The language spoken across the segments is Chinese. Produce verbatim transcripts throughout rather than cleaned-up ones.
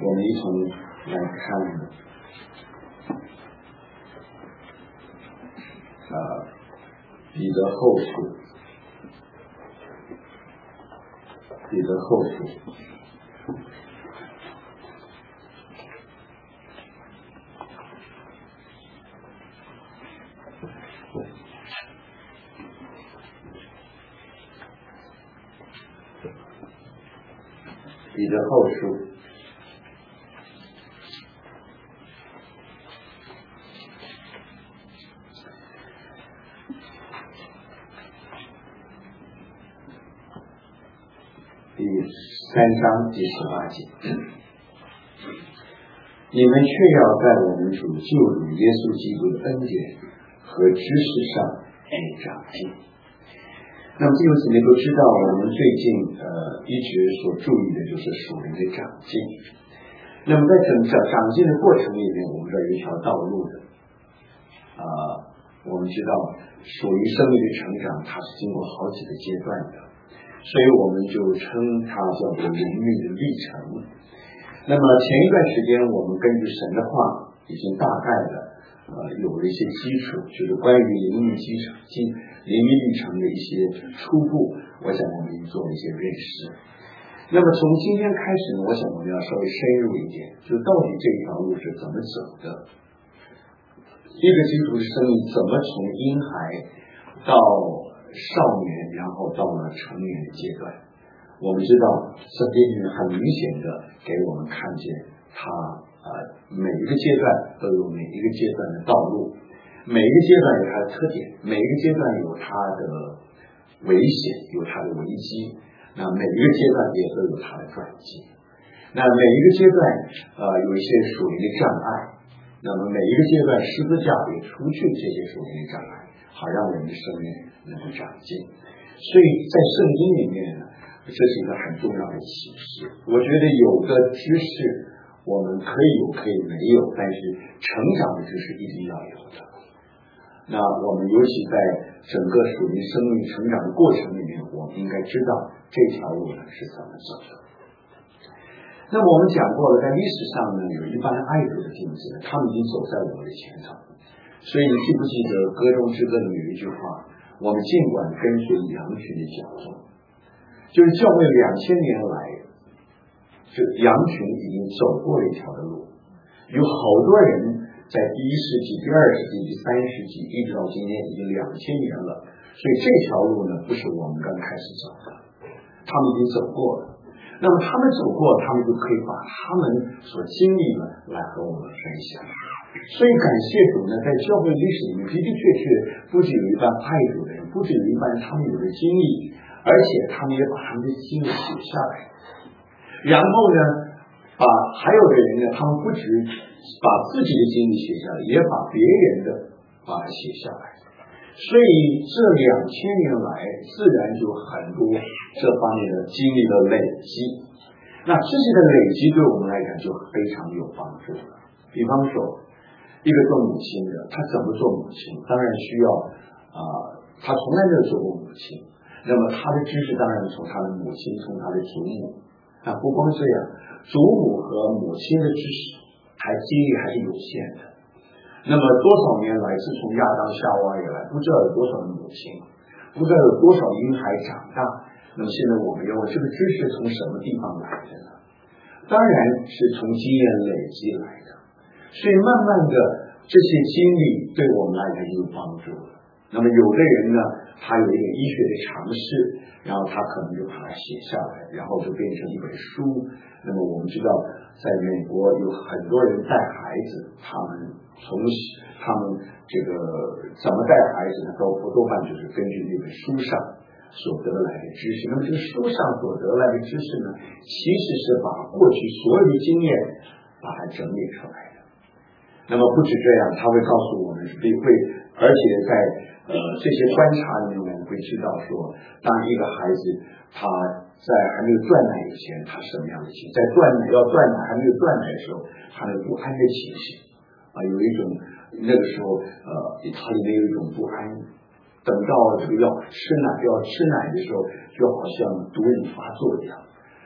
我们一同来看啊，彼得后书，彼得后书，彼得后书。第三章第十八节，你们却要在我们主救主耶稣基督的恩典和知识上长进。那么弟兄姊妹都知道，我们最近呃一直所注意的就是属灵的长进。那么在整长长进的过程里面，我们这有一条道路的啊、呃，我们知道属于生命的成长，它是经过好几个阶段的。所以我们就称它叫做灵命的历程。那么前一段时间我们根据神的话已经大概的呃有了一些基础，就是关于灵命基础、灵命历程的一些初步，我想我们已经做了一些认识。那么从今天开始呢，我想我们要稍微深入一点，就是到底这条路是怎么走的，一个基督的生命怎么从婴孩到少年，然后到了成年的阶段。我们知道圣经里面很明显的给我们看见他呃每一个阶段都有每一个阶段的道路，每一个阶段有它的特点，每一个阶段有它的危险，有它的危机，那每一个阶段也都有它的转机。那每一个阶段呃有一些属灵的障碍，那么每一个阶段十字架也除去这些属灵的障碍，好让人的生命能够长进。所以在圣经里面呢，这是一个很重要的启示。我觉得有的知识我们可以有可以没有，但是成长的知识一定要有的。那我们尤其在整个属于生命成长的过程里面，我们应该知道这条路呢是怎么走的。那么我们讲过了，在历史上呢，有一般爱主的弟兄姊妹，他们已经走在我们的前头。所以你记不记得歌中之歌里有一句话，我们尽管跟随羊群的脚踪，就是教会两千年来这羊群已经走过了一条的路，有好多人在第一世纪、第二世纪、第三世纪一直到今天已经两千年了，所以这条路呢不是我们刚开始走的，他们已经走过了。那么他们走过，他们就可以把他们所经历的来和我们分享。所以感谢主呢，在教会历史里面的的确确不止有一班爱主的人，不止有一班他们有的经历，而且他们也把他们的经历写下来。然后呢，把还有的人呢，他们不止把自己的经历写下来，也把别人的把它写下来。所以这两千年来，自然就很多这方面的经历的累积。那这些的累积对我们来讲就非常有帮助了。比方说，一个做母亲的，他怎么做母亲？当然需要啊、呃，他从来没有做过母亲，那么他的知识当然从他的母亲，从他的祖母。那不光这样，祖母和母亲的知识还经历还是有限的。那么多少年来，自从亚当夏娃以来，不知道有多少的母亲，不知道有多少婴孩长大。那么现在我们要问，这个知识从什么地方来的呢？当然是从经验累积来的。所以慢慢的这些经历对我们来讲就有帮助了。那么有的人呢，他有一点医学的常识，然后他可能就把它写下来，然后就变成一本书。那么我们知道在美国有很多人带孩子，他们从他们这个怎么带孩子呢，都多半就是根据那本书上所得来的知识。那么这个书上所得来的知识呢，其实是把过去所有的经验把它整理出来的。那么不止这样，他会告诉我们是会，而且在呃这些观察里面，我们会知道说，当一个孩子他在还没有断奶以前，他什么样的情绪；在断奶要断奶还没有断奶的时候，他的不安的情绪啊，有一种那个时候呃，他里面有一种不安。等到这个要吃奶要吃奶的时候，就好像毒瘾发作一样。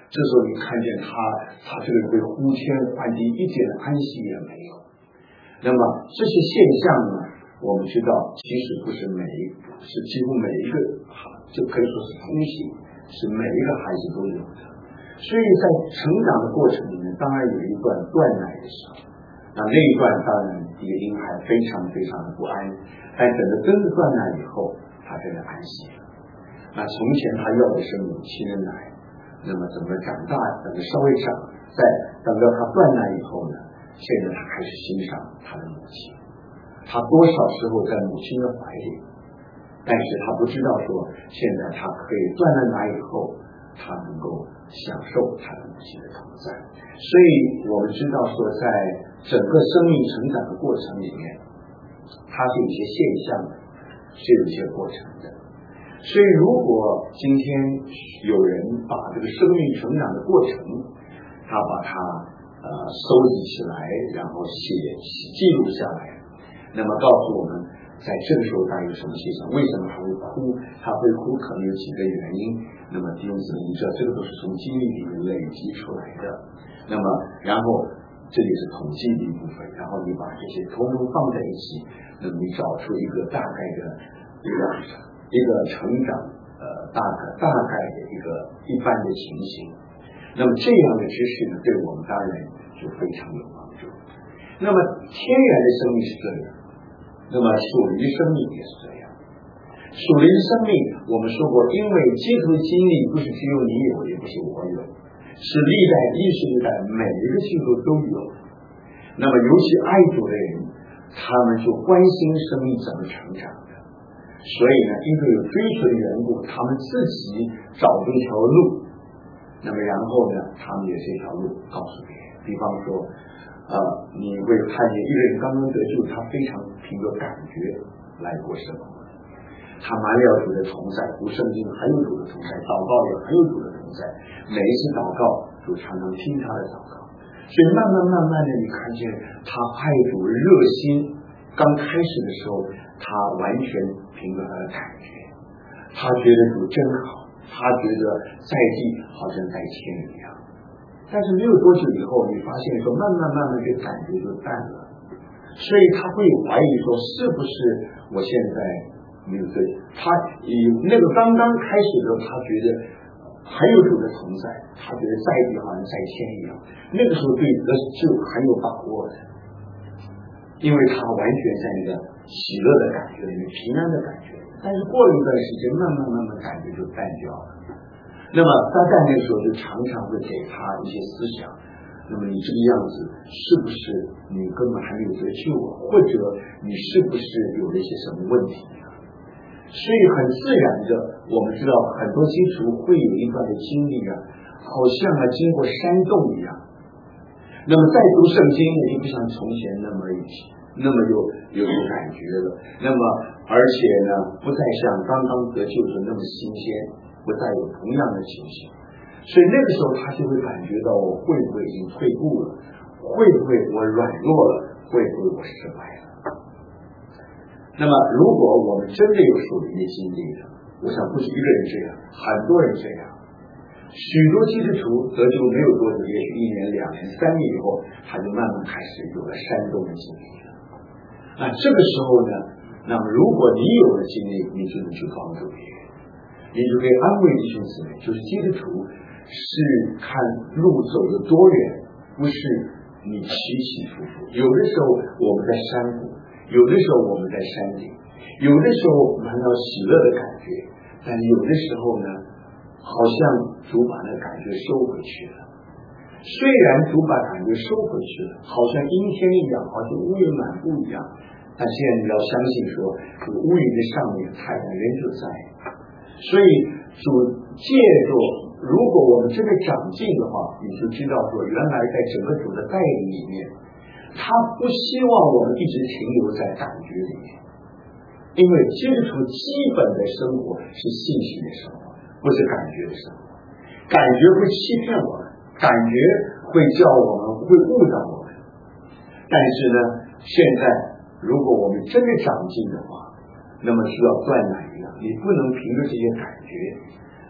这时候你看见他，他这个会呼天唤地，一点安息也没有。那么这些现象呢，我们知道其实不是每一是几乎每一个就可以说是通行，是每一个孩子都有的。所以在成长的过程里面，当然有一段断奶的时候，那那一段当然一个婴孩非常非常的不安，但等到真的断奶以后，他真的安息了。那从前他要的是母亲的奶，那么怎么长大，等到稍微长，在等到他断奶以后呢，现在他开始欣赏他的母亲，他多少时候在母亲的怀里，但是他不知道说现在他可以断了奶以后，他能够享受他的母亲的同在。所以我们知道说在整个生命成长的过程里面，它是有些现象的，是有一些过程的。所以如果今天有人把这个生命成长的过程，他把它呃收集起来，然后写记录下来，那么告诉我们在这个时候他有什么现象，为什么他会哭，他会哭可能有几个原因。那么弟兄姊妹，你知道这个都是从经历里面累积出来的。那么然后这里是统计的一部分，然后你把这些通通放在一起，那么你找出一个大概的一个一个成长呃大概大概的一个一般的情形。那么这样的知识呢，对我们当然就非常有帮助。那么天然的生命是这样，那么属灵的生命也是这样。属灵的生命我们说过，因为基督的经历不是只有你有，也不是我有，是历代历史历代每一个基督都有。那么尤其爱主的人，他们就关心生命怎么成长的，所以呢，因为有追求的缘故，他们自己找出一条路，那么然后呢，他们也这条路告诉别人。比方说呃，你会看见一个人刚刚得救，他非常凭着感觉来过生活，他满了主的同在，读圣经还有主的同在，祷告也还有主的同在，每一次祷告主常常听他的祷告。所以慢慢慢慢的，你看见他爱主的热心，刚开始的时候他完全凭着他的感觉，他觉得主真好，他觉得在地好像在天一样。但是没有多久以后，你发现说慢慢慢慢这感觉就淡了，所以他会怀疑说是不是我现在没有对他以那个刚刚开始的时候，他觉得还有主的同在，他觉得在地好像在天一样，那个时候对得救很有把握的，因为他完全在那个喜乐的感觉里面，平安的感觉。但是过了一段时间，慢慢慢慢感觉就淡掉了。那么撒旦那个时候就常常会给他一些思想，那么你这个样子是不是你根本还没有得救啊，或者你是不是有了一些什么问题啊？所以很自然的，我们知道很多基督会有一段的经历啊，好像啊经过山洞一样。那么再读圣经也就不像从前那么那么有有有感觉了，那么而且呢不再像刚刚得救时那么新鲜，不再有同样的情形。所以那个时候他就会感觉到我会不会已经退步了，会不会我软弱了，会不会我失败了。那么如果我们真的有属灵的经历了，我想不是一个人这样，很多人这样。许多基督徒得救没有多久，也许一年两年三年以后，他就慢慢开始有了山洞的经历了。那这个时候呢，那么如果你有了经历，你就能去帮助别人，你就可以安慰弟兄姊妹，就是基督徒是看路走得多远，不是你起起伏伏。有的时候我们在山谷，有的时候我们在山顶，有的时候我们看到喜乐的感觉，但有的时候呢，好像主把那感觉收回去了。虽然主把感觉收回去了，好像阴天一样，好像乌云满布一样，但现在你要相信说，这个乌云的上面太阳仍旧在。所以主借着，如果我们真的长进的话，你就知道说，原来在整个主的带领里面，他不希望我们一直停留在感觉里面，因为基督徒基本的生活是信心的生活，不是感觉的生活。感觉会欺骗我们，感觉会叫我们，会误导我们。但是呢，现在如果我们真的长进的话，那么需要断奶一样，你不能凭着这些感觉，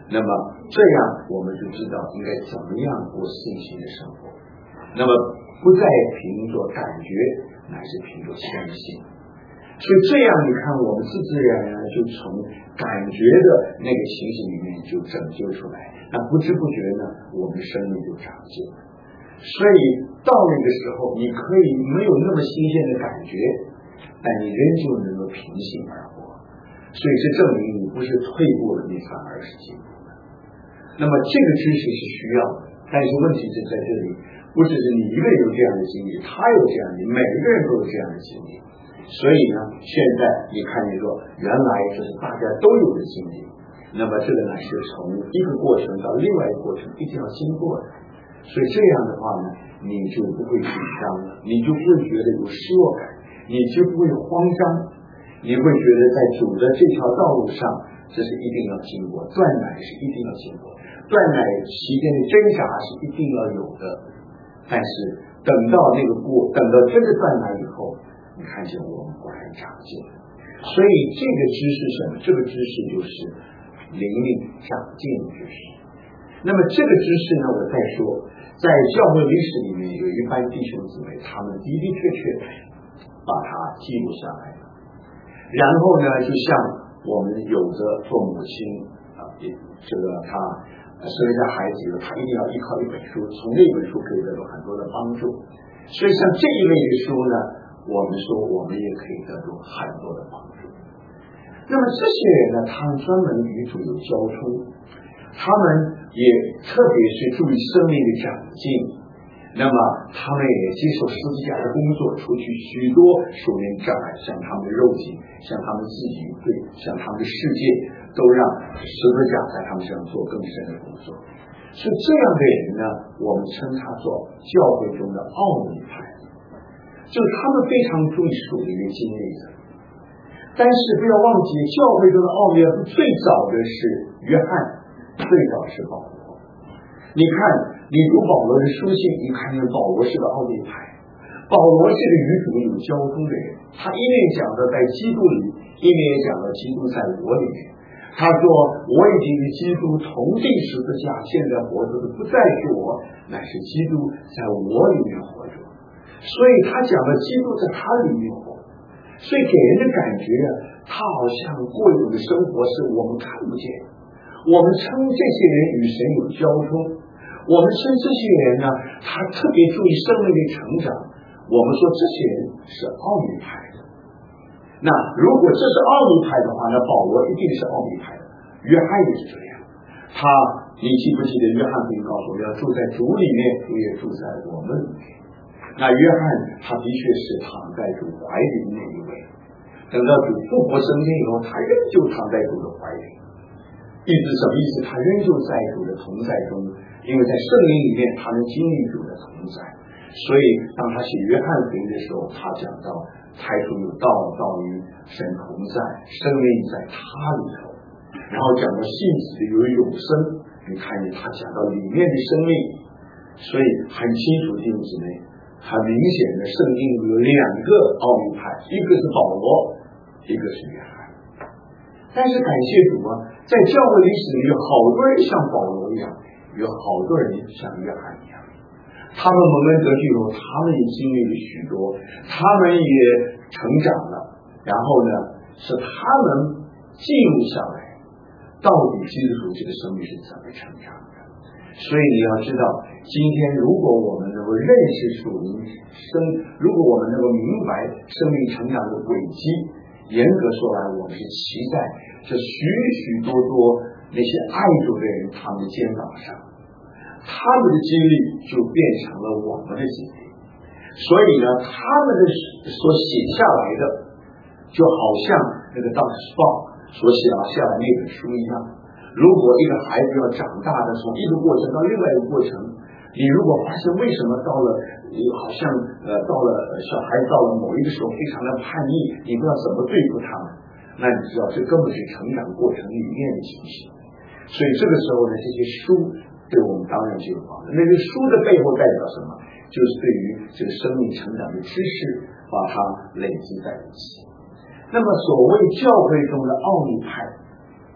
那么这样我们就知道应该怎么样过信心的生活。那么不再凭着感觉，乃是凭着相信。所以这样你看，我们自自然然就从感觉的那个情形里面就拯救出来，那不知不觉呢，我们生命就长进了。所以到那个时候，你可以没有那么新鲜的感觉，但你仍旧能够平心而活。所以这证明你不是退步了，你反而是进步了。那么这个知识是需要的，但是问题是在这里，不只是你一个人有这样的经历，他有这样的，每个人都有这样的经历。所以呢，现在你看你说，原来这是大家都有的经历，那么这个呢是从一个过程到另外一个过程，一定要经过的。所以这样的话呢，你就不会紧张了，你就不会觉得有失落感，你就不会慌张，你会觉得在主的这条道路上，这是一定要经过，断奶是一定要经过，断奶期间的挣扎是一定要有的。但是等到那个过，等到真的断奶以后，你看见我们果然长进。所以这个知识什么？这个知识就是灵命长进的知识。那么这个知识呢，我再说，在教会历史里面有一班弟兄姊妹，他们的的确确把它记录下来了。然后呢，就像我们有着做母亲啊，这个他生一个孩子，他一定要依靠一本书，从那本书可以得到很多的帮助。所以像这一类的书呢，我们说我们也可以得到很多的帮助。那么这些人呢，他们专门与主有交通，他们也特别是注意生命的长进，那么他们也接受十字架的工作，除去许多属灵障碍，像他们的肉体，像他们自己，对，像他们的世界，都让十字架在他们身上做更深的工作。所以这样的人呢，我们称他做教会中的奥秘派，就是他们非常注意属灵的经历的。但是不要忘记，教会中的奥秘最早的是约翰，最早是保罗。你看，你读保罗的书信，你看见保罗是个奥秘派。保罗是个与主有交通的人，他一面讲的在基督里，一面也讲到基督在我里面。他说，我已经与基督同定十字架，现在活着的不再是我，乃是基督在我里面活着。所以他讲的基督在他里面活，所以给人的感觉啊，他好像过一种的生活是我们看不见。我们称这些人与神有交通，我们称这些人呢，他特别注意生命的成长。我们说这些人是奥秘派的。那如果这是奥秘派的话，那保罗一定是奥秘派的，约翰也是这样。他，你记不记得约翰福音告诉我们，要住在主里面，主也住在我们里面。那约翰他的确是躺在主怀里那一位，等到主复活升天以后，他仍旧躺在主的怀里。意思什么意思？他仍旧在主的同在中，因为在圣灵里面他能经历主的同在。所以当他写约翰福音的时候，他讲到太初有道，道与神同在，生命在他里头。然后讲到信子有永生，你看见他讲到里面的生命。所以很清楚弟兄姊妹，很明显的圣经有两个奥秘派，一个是保罗，一个是约翰。但是感谢主啊，在教会历史里有好多人像保罗一样，有好多人像约翰一样。他们蒙恩得救以后，他们也经历了许多，他们也成长了。然后呢，是他们记录下来，到底基督徒这个生命是怎么成长的。所以你要知道，今天如果我们能够认识属灵生，如果我们能够明白生命成长的轨迹，严格说来，我们是骑在这许许多多那些爱主的人他们的肩膀上，他们的经历就变成了我们的经历。所以呢，他们的所写下来的，就好像那个《Doctor Spock》所写下来那本书一样。如果一个孩子要长大的，从一个过程到另外一个过程，你如果发现为什么到了好像呃到了小孩子到了某一个时候非常的叛逆，你不知道怎么对付他们，那你知道这根本是成长过程里面的情形。所以这个时候呢，这些书对我们当然就有帮助。那个书的背后代表什么？就是对于这个生命成长的知识，把它累积在一起。那么所谓教会中的奥秘派，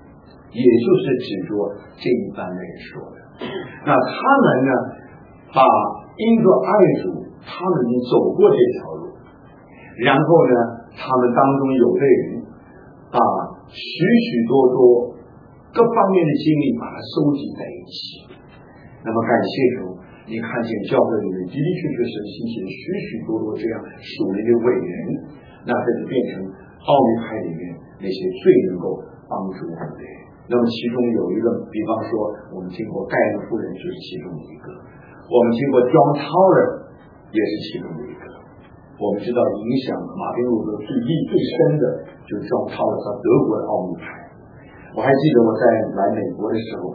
也就是指着这一般的人说的。那他们呢，把因着爱主，他们已经走过这条路，然后呢，他们当中有的人把许许多多各方面的经历把它收集在一起。那么感谢主，你看见教会里面的的确确是兴起了许许多多这样属灵的伟人，那这就变成奥秘派里面那些最能够帮助我们的人。那么其中有一个，比方说我们听过盖恩夫人就是其中的一个，我们听过 John Tauler 也是其中的一个。我们知道影响马丁路德最力最深的就是 John Tauler 他德国的奥秘派。我还记得我在来美国的时候，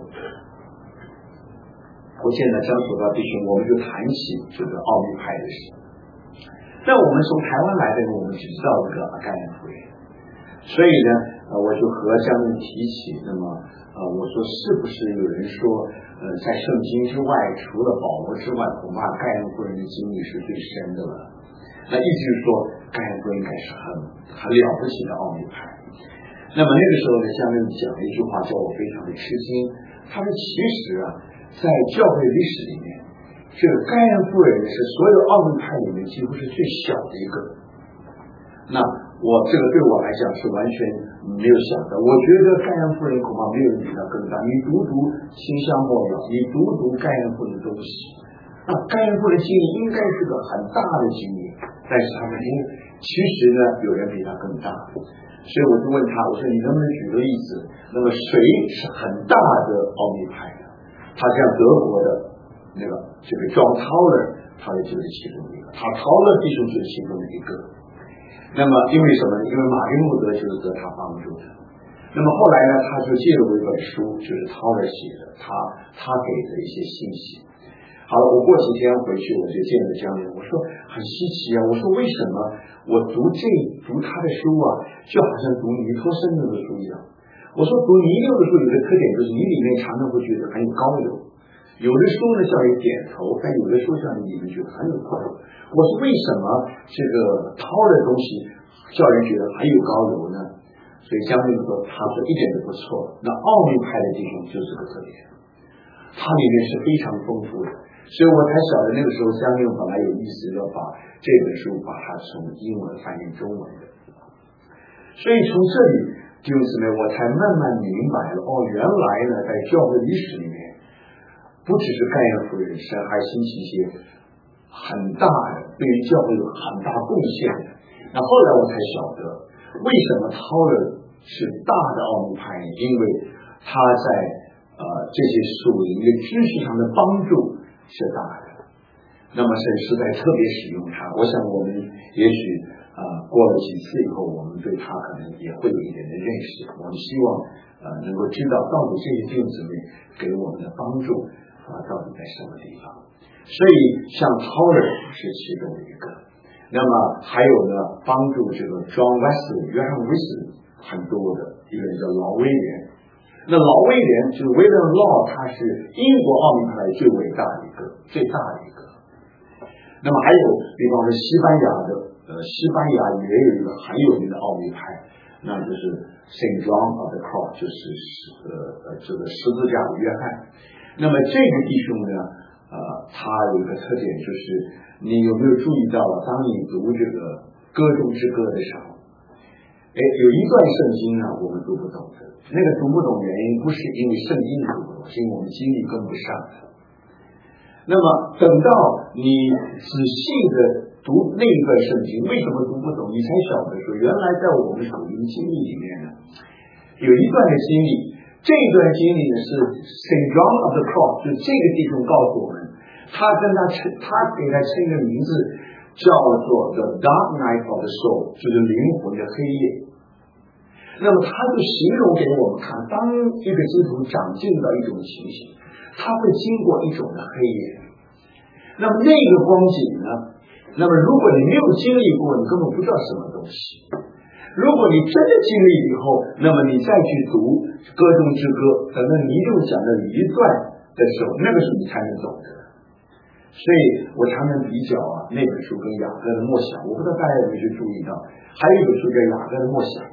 我现在张所到弟兄，我们就谈起这个奥秘派的事。那我们从台湾来的人，我们只知道这个盖恩夫人，所以呢，呃，我就和将军提起，那么，呃，我说是不是有人说，呃，在圣经之外，除了保罗之外，恐怕盖恩夫人的经历是最深的了。那意思就是说，盖恩夫人应该是很很了不起的奥秘派。那么那个时候呢，将军讲了一句话，叫我非常的吃惊。他说，其实啊，在教会历史里面，这个盖恩夫人是所有奥秘派里面几乎是最小的一个。那我这个对我来讲是完全没有想到，我觉得盖恩夫人恐怕没有人比他更大。你读读新香末了，你读读盖恩夫人的东西，那盖恩夫人经历应该是个很大的经历，但是他们其实呢，有人比他更大。所以我就问他，我说你能不能举个例子？那么谁是很大的奥秘派的？他像德国的那个这个 John Tauler， 他也就是其中一个，他 Tauler 弟兄就是其中的一个。那么因为什么呢？因为马丁路德就是得他帮助的。那么后来呢，他就借了我一本书，就是 Tauler 写的，他他给的一些信息。好了，我过几天回去我就见了江人，我说很稀奇啊，我说为什么我读这读他的书啊，就好像读尼托生的书一样。我说读尼六的书有个特点，就是你里面常常会觉得很有高流，有的书呢叫你点头，但有的书叫你里面觉得很有高流。我说为什么这个掏的东西叫人觉得很有高流呢？所以江人说，他说一点都不错。那奥秘派的弟兄就是这个特点，它里面是非常丰富的。所以我才晓得那个时候江人本来有意思要把这本书把它从英文翻译中文的。所以从这里弟兄姊妹，我才慢慢明白了，哦，原来呢在教会历史里面，不只是盖恩夫人，神还兴起一些很大的对于教会有很大贡献的。那后来我才晓得为什么涛尔是大的奥秘派，因为他在呃这些属灵的知识上的帮助是大的。那么神是在特别使用他，我想我们也许啊、呃、过了几次以后，我们对他可能也会有一点的认识。我们希望呃能够知道到底这些弟兄姊妹给我们的帮助啊到底在什么地方。所以像涛尔是其中的一个。那么还有呢，帮助这个 John Wesley 约翰威斯很多的一个人叫劳威廉。那劳威廉就是 William Law， 他是英国奥秘派最伟大的一个，最大的一个。那么还有，比方说西班牙的，呃，西班牙也有一个很有名的奥秘派，那就是 Saint John of the Cross， 就是呃呃这个十字架的约翰。那么这个弟兄呢，呃，他有一个特点就是。你有没有注意到，当你读这个歌中之歌的时候，哎，有一段圣经呢，我们读不懂的。那个读不懂原因不是因为圣经读不懂，是因为我们经历跟不上的。那么等到你仔细的读那一段圣经，为什么读不懂？你才晓得说，原来在我们属灵经历里面呢，有一段的经历，这一段经历呢是 Saint John of the Cross， 就这个弟兄告诉我们。他跟他称，他给他称一个名字，叫做 The Dark Night of the Soul， 就是灵魂的黑夜。那么他就形容给我们看，当一个基督徒长进到一种情形，他会经过一种的黑夜。那么那个光景呢？那么如果你没有经历过，你根本不知道什么东西。如果你真的经历以后，那么你再去读歌中之歌，等到你就讲的一段的时候，那个时候你才能懂得。所以我常常比较啊，那本书跟雅各的默想，我不知道大家有没有去注意到，还有一本书叫雅各的默想，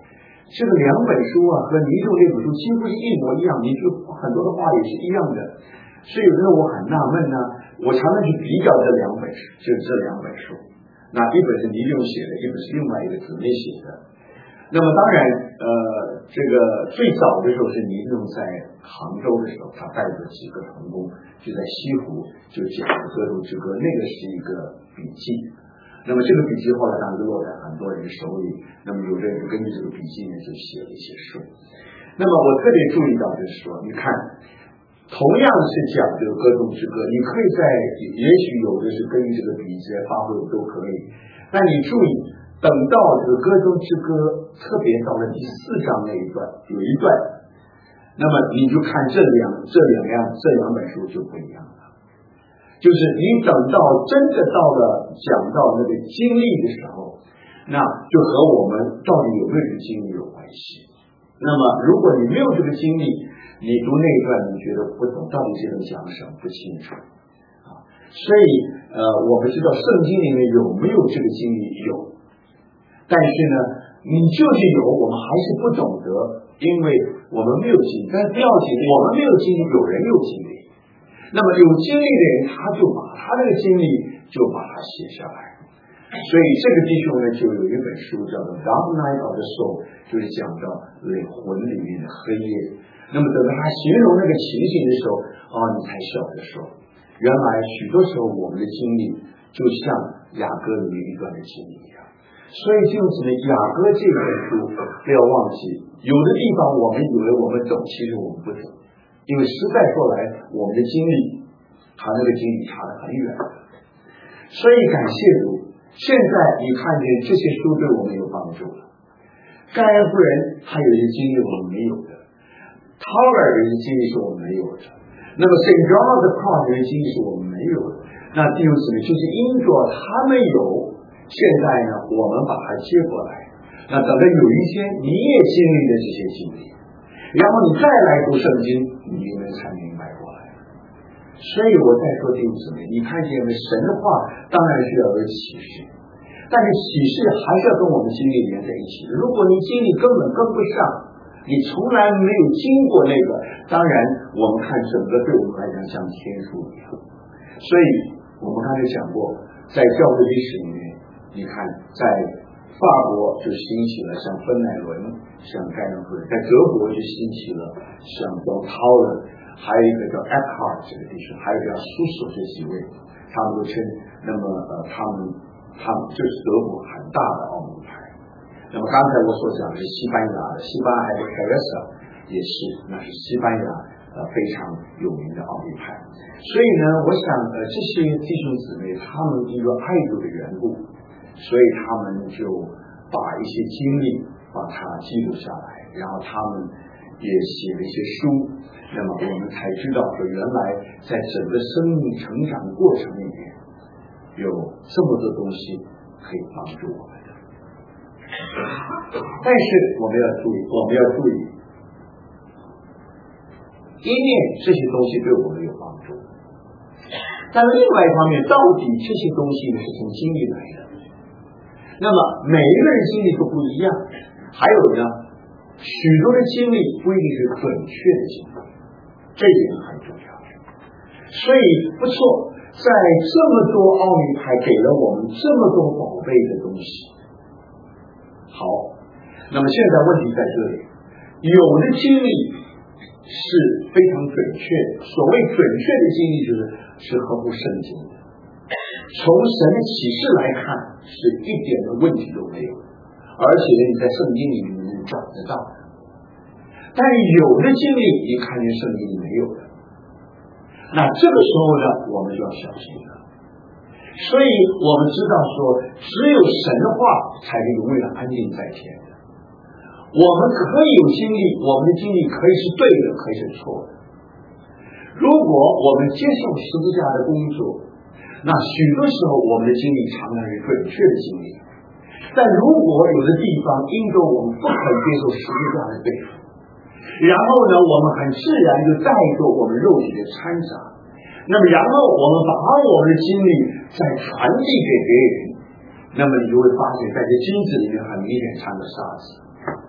这个两本书啊和尼众这本书几乎是一模一样，你就很多的话也是一样的。所以有时候我很纳闷呢，我常常去比较这两本书，就是这两本书。那一本是尼众写的，一本是另外一个姊妹写的。那么当然，呃，这个最早的时候是尼众在杭州的时候，他带着几个同工就在西湖就讲《歌中之歌》，那个是一个笔记。那么这个笔记后来当然就落在很多人手里，那么有的人根据这个笔记呢就写了一些书。那么我特别注意到就是说，你看，同样是讲这个《歌中之歌》，你可以在也许有的是根据这个笔记来发挥都可以，但你注意，等到这个《歌中之歌》特别到了第四章那一段有一段，那么你就看这两这两样这两本书就不一样了。就是你等到真的到了讲到那个经历的时候，那就和我们到底有没有这个经历有关系。那么如果你没有这个经历，你读那一段你觉得不懂，到底这种讲什么不清楚啊。所以呃，我们知道圣经里面有没有这个经历有，但是呢，你就是有，我们还是不懂得，因为我们没有经历。但是不要紧，我们没有经历，有人有经历。那么有经历的人，他就把他这个经历就把它写下来。所以这个弟兄呢，就有一本书叫做《Dark Night of the Soul》，就是讲到灵魂里面的黑夜。那么等到他形容那个情形的时候，哦，你才晓得说，原来许多时候我们的经历就像雅歌里面一段的经历一样。所以就是呢，雅歌这本书不要忘记，有的地方我们以为我们懂，其实我们不懂。因为实在说来，我们的经历和那个经历差得很远，所以感谢主。现在你看见这些书对我们有帮助了。盖恩夫人她有一些经历我们没有的，陶尔有一些经历是我们没有的，那么 Saint John of the Cross 有些经历是我们没有的。那第六次呢，就是因着他们有，现在呢我们把它接过来。那等到有一天你也经历了这些经历，然后你再来读圣经，你就能才明白过来。所以我再说弟兄姊妹，你看见神的话当然是要有启示，但是启示还是要跟我们经历连在一起。如果你经历根本跟不上，你从来没有经过那个，当然我们看整个对我们来讲像天书一样。所以我们刚才讲过，在教会历史里面，你看在法国就兴起了像芬乃伦，像盖恩夫人，在德国就兴起了像叫陶尔，还有一个叫艾克哈尔这个地区，还有叫苏索这几位，他们都称，那么呃他们他们就是德国很大的奥秘派。那么刚才我所讲的是西班牙的，西班牙还有凯勒萨也是，那是西班牙呃非常有名的奥秘派。所以呢，我想呃这些弟兄姊妹他们因为爱主的缘故，所以他们就把一些经历把它记录下来，然后他们也写了一些书，那么我们才知道说原来在整个生命成长过程里面有这么多东西可以帮助我们的。但是我们要注意，我们要注意，一面这些东西对我们有帮助，但是另外一方面，到底这些东西是从经历来的？那么每一个人经历都不一样，还有呢，许多的经历不一定是准确的经历，这一点很重要。所以不错，在这么多奥秘派给了我们这么多宝贝的东西。好，那么现在问题在这里，有的经历是非常准确的，所谓准确的经历就是是合乎圣经的，从神的启示来看是一点的问题都没有，而且你在圣经里面能找得到的。但有的经历你看见圣经里没有的，那这个时候呢我们就要小心了。所以我们知道说，只有神的话才是永远安定在天的。我们可以有经历，我们的经历可以是对的，可以是错的。如果我们接受十字架的工作，那许多时候我们的经历常常是准确的经历，但如果有的地方因着我们不肯接受十字架的对付，然后呢我们很自然就带着我们肉体的掺杂，那么然后我们把我们的经历再传递给别人，那么你就会发现在这金子里面很明显掺着沙子。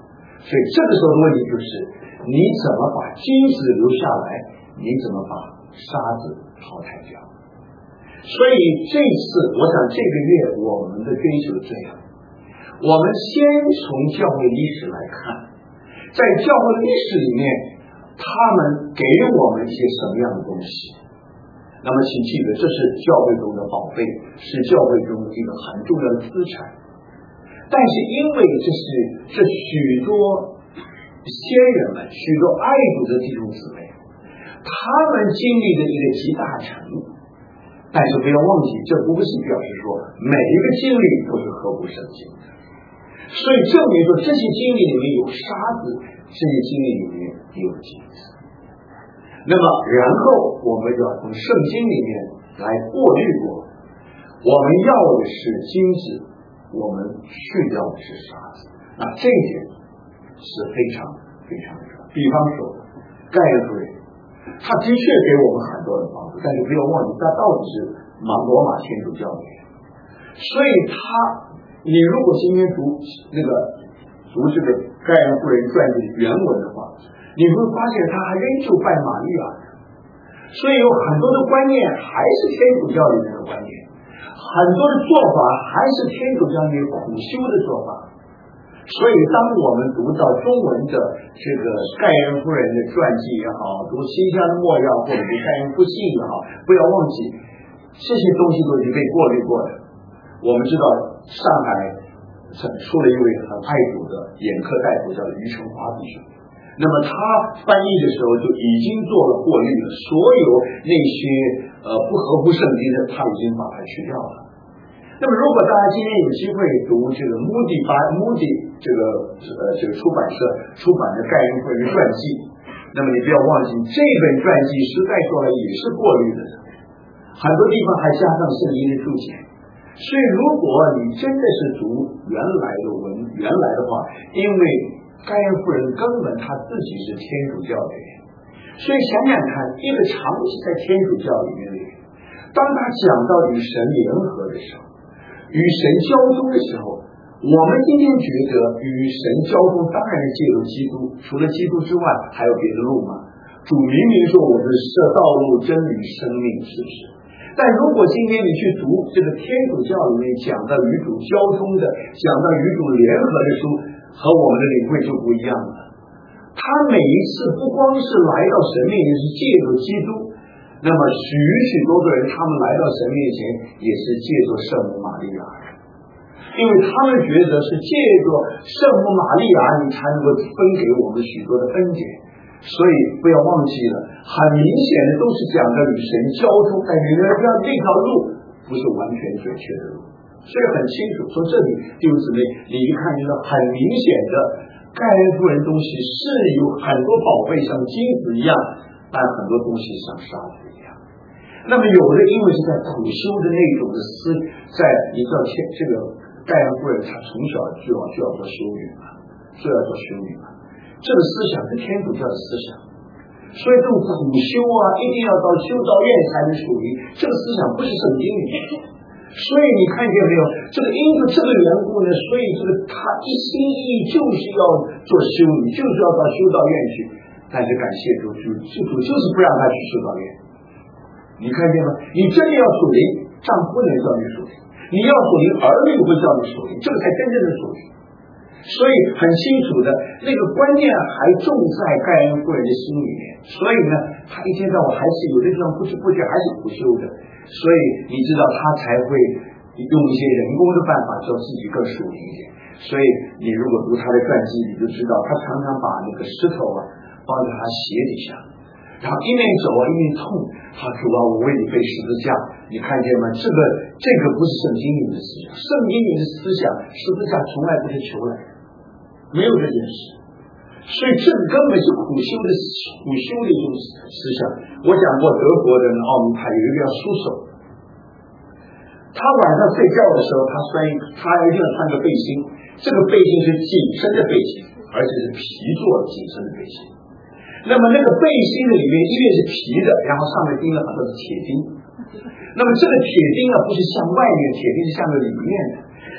所以这个时候的问题就是，你怎么把金子留下来，你怎么把沙子淘汰掉。所以这次我想这个月我们的追求这样，我们先从教会历史来看，在教会历史里面他们给我们一些什么样的东西。那么请记得，这是教会中的宝贝，是教会中一个很重要的资产。但是因为这是这许多先人们，许多爱主的弟兄姊妹，他们经历的一个集大成。但是不要忘记，这不是表示说每一个经历都是合乎圣经的。所以证明说这些经历里面有沙子，这些经历里面有金子。那么然后我们要从圣经里面来过滤过，我们要的是金子，我们去掉的是沙子。那这一点是非常非常重要。比方说盖恩夫人，他的确给我们很多的帮助，但是不要忘记他到底是马罗马天主教的人，所以他你如果今天读那个读这个盖恩夫人传的原文的话，你会发现他还仍旧拜玛利亚，所以有很多的观念还是天主教里面的观念，很多的做法还是天主教里面苦修的做法。所以当我们读到中文的这个盖恩夫人的传记也好，读新乡的莫要或者读盖恩夫信也好，不要忘记这些东西都已经被过滤过的。我们知道上海出了一位很爱主的眼科大夫叫余承华弟兄，那么他翻译的时候就已经做了过滤了，所有那些呃不合乎圣经的他已经把它去掉了。那么如果大家今天有机会读这个穆迪巴穆迪这个呃这个出版社出版的盖恩夫人传记，那么你不要忘记这本传记实在说来也是过滤的，很多地方还加上圣经的注解。所以如果你真的是读原来的文原来的话，因为盖恩夫人根本他自己是天主教的人，所以想想看，一个长期在天主教里面的人，当他讲到与神联合的时候，与神交通的时候，我们今天觉得与神交通当然是借由基督，除了基督之外还有别的路吗？主明明说我是设道路真理生命，是不是？但如果今天你去读这个天主教里面讲到与主交通的，讲到与主联合的书，和我们的领会就不一样了。他每一次不光是来到神面前是借着基督，那么许许多多人他们来到神面前也是借着圣母玛利亚，因为他们觉得是借着圣母玛利亚你才能够分给我们许多的恩典。所以不要忘记了，很明显的都是讲的与神交通，但原来这样这条路不是完全准确的路，所以很清楚。从这里弟兄姊妹，你一看就是很明显的，盖恩夫人东西是有很多宝贝像金子一样，但很多东西像沙子一样。那么有的因为是在苦修的那种的思，在你知道这个盖恩夫人她从小就要就要做修女嘛，就要做修女嘛。这个思想是天主教的思想，所以这种苦修啊，一定要到修道院才能属于这个思想，不是圣经里面。所以你看见没有？这个因为这个缘故呢，所以这个他一心一意就是要做修女，就是要到修道院去。但是感谢主，主主就是不让他去修道院。你看见吗？你真的要属灵，丈夫能叫你属灵；你要属灵，儿女会叫你属灵，这个才真正的属灵。所以很清楚的，那个观念还种在盖恩夫人的心里面，所以呢，他一天到晚还是有的地方不知不觉还是苦修的，所以你知道他才会用一些人工的办法叫自己更属灵一点。所以你如果读他的传记，你就知道他常常把那个石头啊放在他鞋底下，然后一面走啊一面痛，他主啊，我为你背十字架，你看见吗？这个这个不是圣经里的思想，圣经里的思想，十字架从来不是求来的，没有这件事。所以这根本是苦修的苦修的一种思想。我讲过德国的奥米派有一个叫苏手，他晚上睡觉的时候，他穿他一定要穿个背心，这个背心是紧身的背心，而且是皮做紧身的背心。那么那个背心的里面一面是皮的，然后上面钉了很多的铁钉。那么这个铁钉啊，不是像外面铁钉，是像个里面的。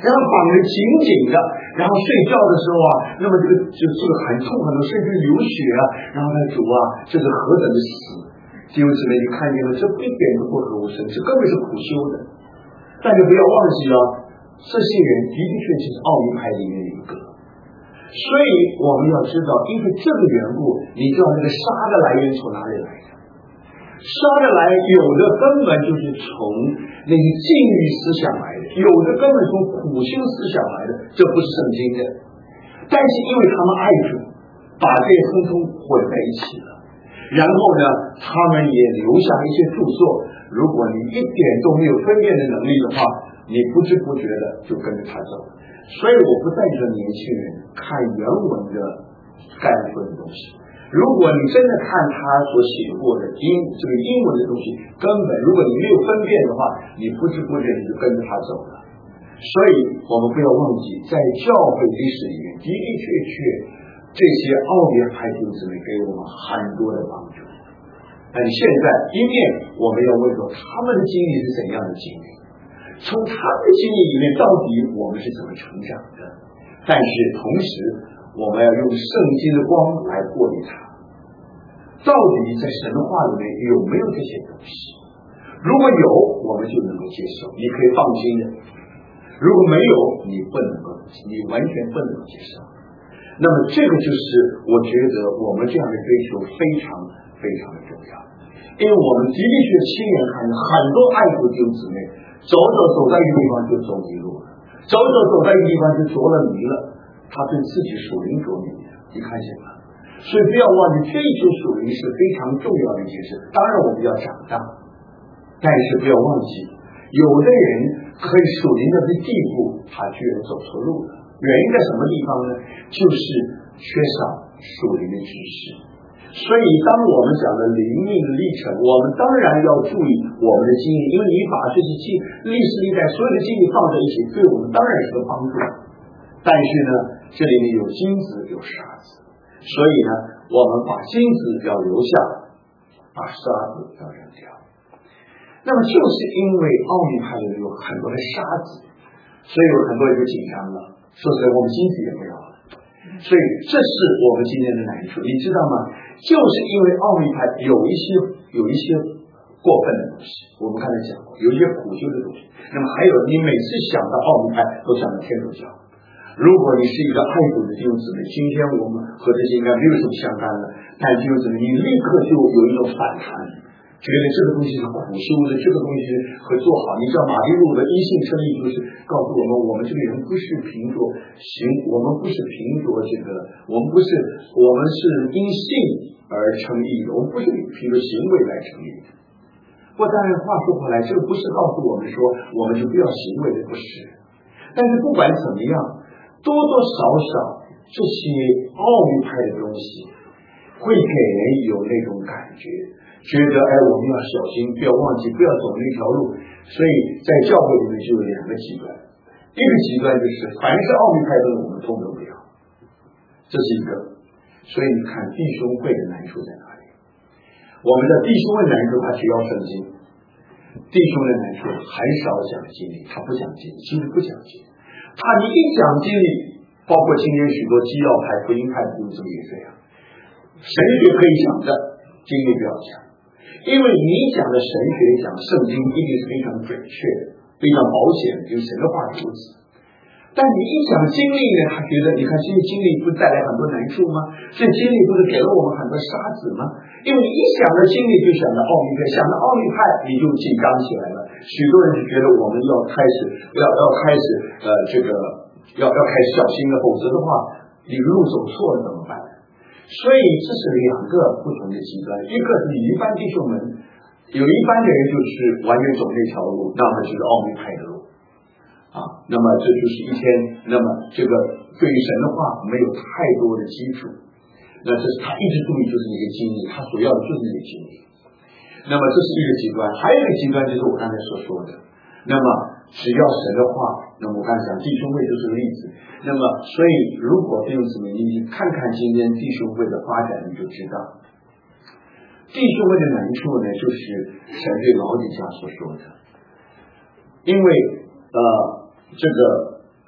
然后绑得紧紧的，然后睡觉的时候啊，那么这个就这个很痛很痛，甚至流血啊，然后呢主啊，这是何等的死！弟兄姊妹，你看见了，这一点都不合乎神，这根本是苦修的。但是不要忘记了，这些人的的确确是奥秘派里面的一个。所以我们要知道，因为这个缘故，你知道那个杀的来源从哪里来的？杀的来，有的根本就是从那个禁欲思想来的，有的根本从苦修思想来的，这不是圣经的。但是因为他们爱主，把这些通通混在一起了，然后呢，他们也留下一些著作。如果你一点都没有分辨的能力的话，你不知不觉的就跟着他走。所以我不赞成年轻人看原文的概括的东西。如果你真的看他所写过的英这个英文的东西，根本如果你没有分辨的话，你不知不觉你就跟着他走了。所以我们不要忘记，在教会历史里面的的确确这些奥秘派弟兄姊妹给我们很多的帮助。但现在一面我们要问说他们的经历是怎样的经历，从他们的经历里面到底我们是怎么成长的，但是同时我们要用圣经的光来过滤它，到底在神话里面有没有这些东西？如果有，我们就能够接受，你可以放心的；如果没有，你不能够，你完全不能够接受。那么这个就是我觉得我们这样的追求非常非常的重要，因为我们的的确亲眼看见很多爱主弟兄姊妹走走走在一个地方就走迷路了，走走走在一个地方就着了迷了，他对自己属灵着迷了，你看见吗？所以不要忘记追求属灵是非常重要的一件事。当然我们要长大，但是不要忘记有的人可以属灵到这地步，他居然走错路了。原因在什么地方呢？就是缺少属灵的知识。所以当我们讲的灵命历程，我们当然要注意我们的经历，因为你把这些经历史历代所有的经历放在一起，对我们当然是个帮助。但是呢，这里面有金子有沙子，所以呢，我们把金子要留下，把沙子要扔掉。那么就是因为奥秘派有很多的沙子，所以有很多人就紧张了，说实在我们金子也不要了。所以这是我们今天的难处，你知道吗？就是因为奥秘派有一些有一些过分的东西，我们刚才讲过，有一些苦修的东西。那么还有，你每次想到奥秘派都想到天主教。如果你是一个爱主的弟兄姊妹，今天我们和这些应该没有什么相干的，但弟兄姊妹，你立刻就有一种反弹，觉得这个东西是苦修的，这个东西会做好。你知道马丁路的一性称义就是告诉我们，我们这个人不是凭着行，我们不是凭着这个，我们不是，我们是因信而称义的，我们不是凭着行为来称义的。不当然，话说回来，这个不是告诉我们说我们就不要行为的，不是。但是不管怎么样，多多少少这些奥秘派的东西会给人有那种感觉，觉得哎，我们要小心，不要忘记，不要走那条路。所以在教会里面就有两个极端，一个极端就是凡是奥秘派的我们通通不要，这是一个。所以你看弟兄会的难处在哪里？我们的弟兄的难处他只要圣经，弟兄的难处很少讲经历，他不讲经历，其实不讲经历，他你一讲经历，包括今天许多基要派、福音派的弟兄也这样，神学可以讲的，经历不要讲，因为你讲的神学讲圣经一定是非常准确的，非常保险的，就是神的话如此。但你一讲经历呢，他觉得你看这些经历不带来很多难处吗？这经历不是给了我们很多沙子吗？因为你一想到经历就想到奥秘派，想到奥秘派你就紧张起来了。许多人就觉得我们要开始要要开始呃这个要要开始小心了，否则的话你路走错了怎么办？所以这是两个不同的极端，一个是一般弟兄们，有一般的人就是完全走那条路，那么就是奥秘派的路。啊，那么这就是一天，那么这个对于神的话没有太多的基础，那这是他一直注意就是一个经历，他所要的就是一个经历。那么这是一个极端，还有一个极端就是我刚才所说的，那么只要神的话，那么我刚才讲弟兄会就是个例子。那么所以如果弟兄姊妹你看看今天弟兄会的发展，你就知道弟兄会的难处呢，就是神对老底家所说的，因为呃，这个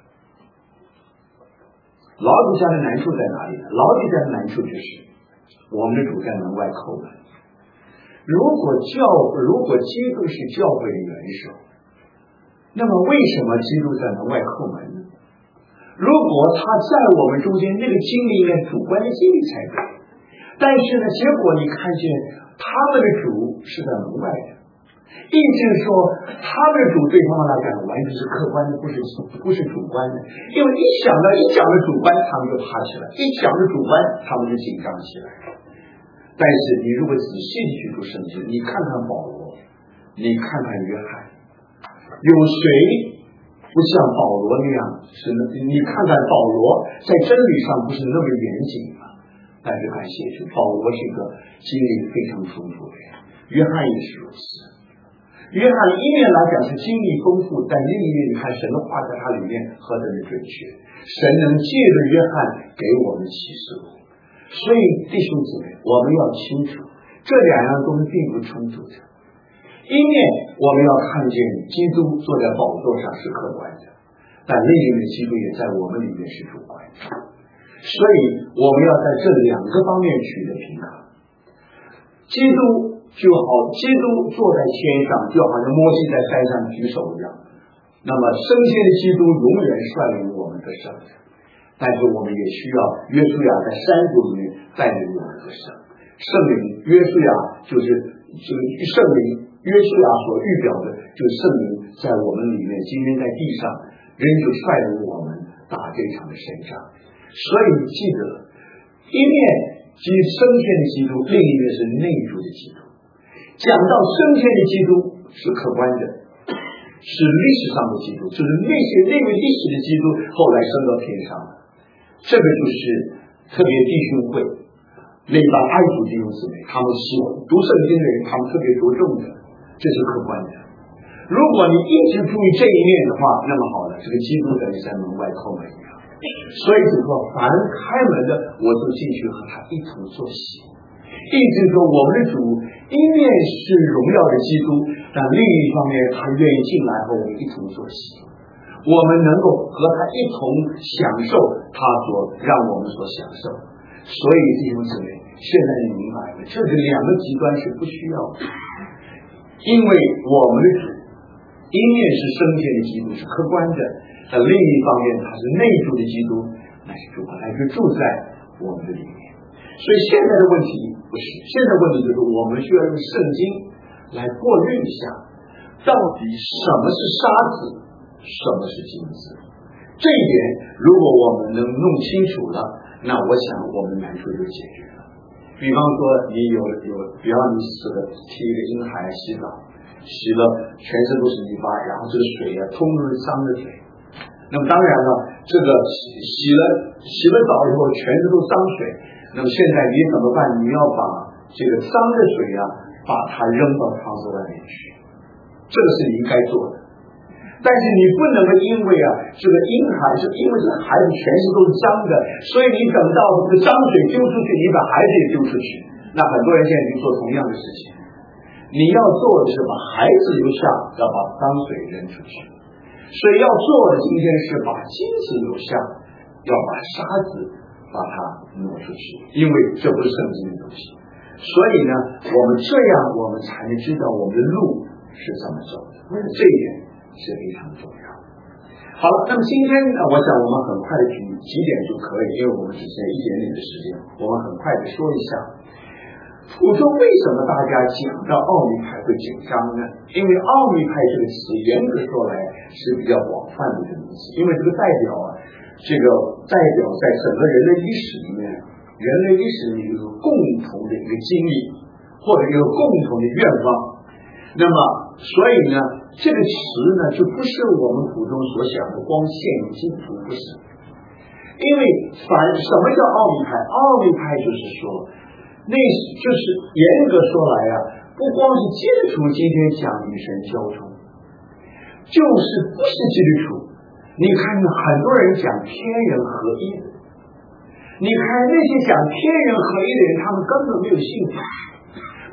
老底嘉的难处在哪里呢？老底嘉的难处就是我们的主在门外叩门。如果教如果基督是教会的元首，那么为什么基督在门外叩门呢？如果他在我们中间，那个经历应该主观的经历才对。但是呢，结果你看见他们的主是在门外的，意思是说他们的主对他们来讲完全是客观的，不是不是主观的。因为一想到一讲的主观，他们就爬起来；一讲的主观，他们就紧张起来。但是你如果仔细的去读圣经，你看看保罗，你看看约翰，有谁不像保罗那样是？你看看保罗在真理上不是那么严谨吗？但是感谢主，保罗是一个经历非常丰富的人，约翰也是如此。约翰一面来讲是经历丰富，但另一面你看神的话在他里面何等的准确，神能借着约翰给我们启示。所以弟兄姊妹，我们要清楚这两样东西并不冲突的。一面我们要看见基督坐在宝座上是客观的，但另一面基督也在我们里面是主观的。所以我们要在这两个方面取得平衡。基督就好，基督坐在天上，就好像摩西在山上举手一样。那么升天的基督永远率领我们得胜，但是我们也需要约书亚在山谷里面带领我们得胜。圣灵约书亚就是这个圣灵约书亚所预表的，就是圣灵在我们里面，今天在地上仍旧率领我们打这场的胜仗。所以记得，一面即升天的基督，另一面是内住的基督。讲到升天的基督是客观的，是历史上的基督，就是那些那位历史的基督后来升到天上了。这个就是特别弟兄会那帮爱主弟兄姊妹，他们喜欢读圣经的人，他们特别着重的，这是客观的。如果你一直注意这一面的话，那么好了，这个基督等于在门外叩门一样。所以就说，凡开门的，我就进去和他一同坐席。意思说，我们的主一面是荣耀的基督，但另一方面他愿意进来和我们一同坐席，我们能够和他一同享受他所让我们所享受。所以弟兄姊妹，现在你明白了，这两个极端是不需要的，因为我们的主一面是升天的基督，是客观的，但另一方面他是内住的基督，那是主，他就住在我们的里面。所以现在的问题不是，现在问题就是我们需要用圣经来过滤一下，到底什么是沙子，什么是金子。这一点如果我们能弄清楚了，那我想我们难处就解决了。比方说你有有，比方你死了，替一个婴孩洗澡，洗了全身都是泥巴，然后这个水啊通通是脏的水。那么当然了，这个洗洗了洗了澡以后全身都脏水，那么现在你怎么办？你要把这个脏的水啊，把它扔到窗子外面去，这个是你应该做的。但是你不能够因为啊，这个婴孩是因为这个孩子全身都是脏的，所以你等到这个脏水丢出去，你把孩子也丢出去。那很多人现在就做同样的事情。你要做的是把孩子留下，要把脏水扔出去。所以要做的今天是把金子留下，要把沙子把它挪出去，因为这不是圣经的东西。所以呢，我们这样我们才能知道我们的路是怎么走的，这一点是非常重要。好了，那么今天呢，我想我们很快的举几点就可以，因为我们只剩一点点的时间，我们很快的说一下。我说为什么大家讲到奥秘派会紧张呢？因为奥秘派这个词严格说来是比较广泛的一个名词，因为这个代表啊，这个代表在整个人类历史里面，人类历史里有一个共同的一个经历，或者一个共同的愿望。那么所以呢，这个词呢就不是我们普通所想的光线基础，不是。因为反什么叫奥秘派？奥秘派就是说，那就是严格说来啊，不光是基督徒今天讲与神交通，就是不是基督徒，你看很多人讲天人合一的，你看那些讲天人合一的人，他们根本没有信主。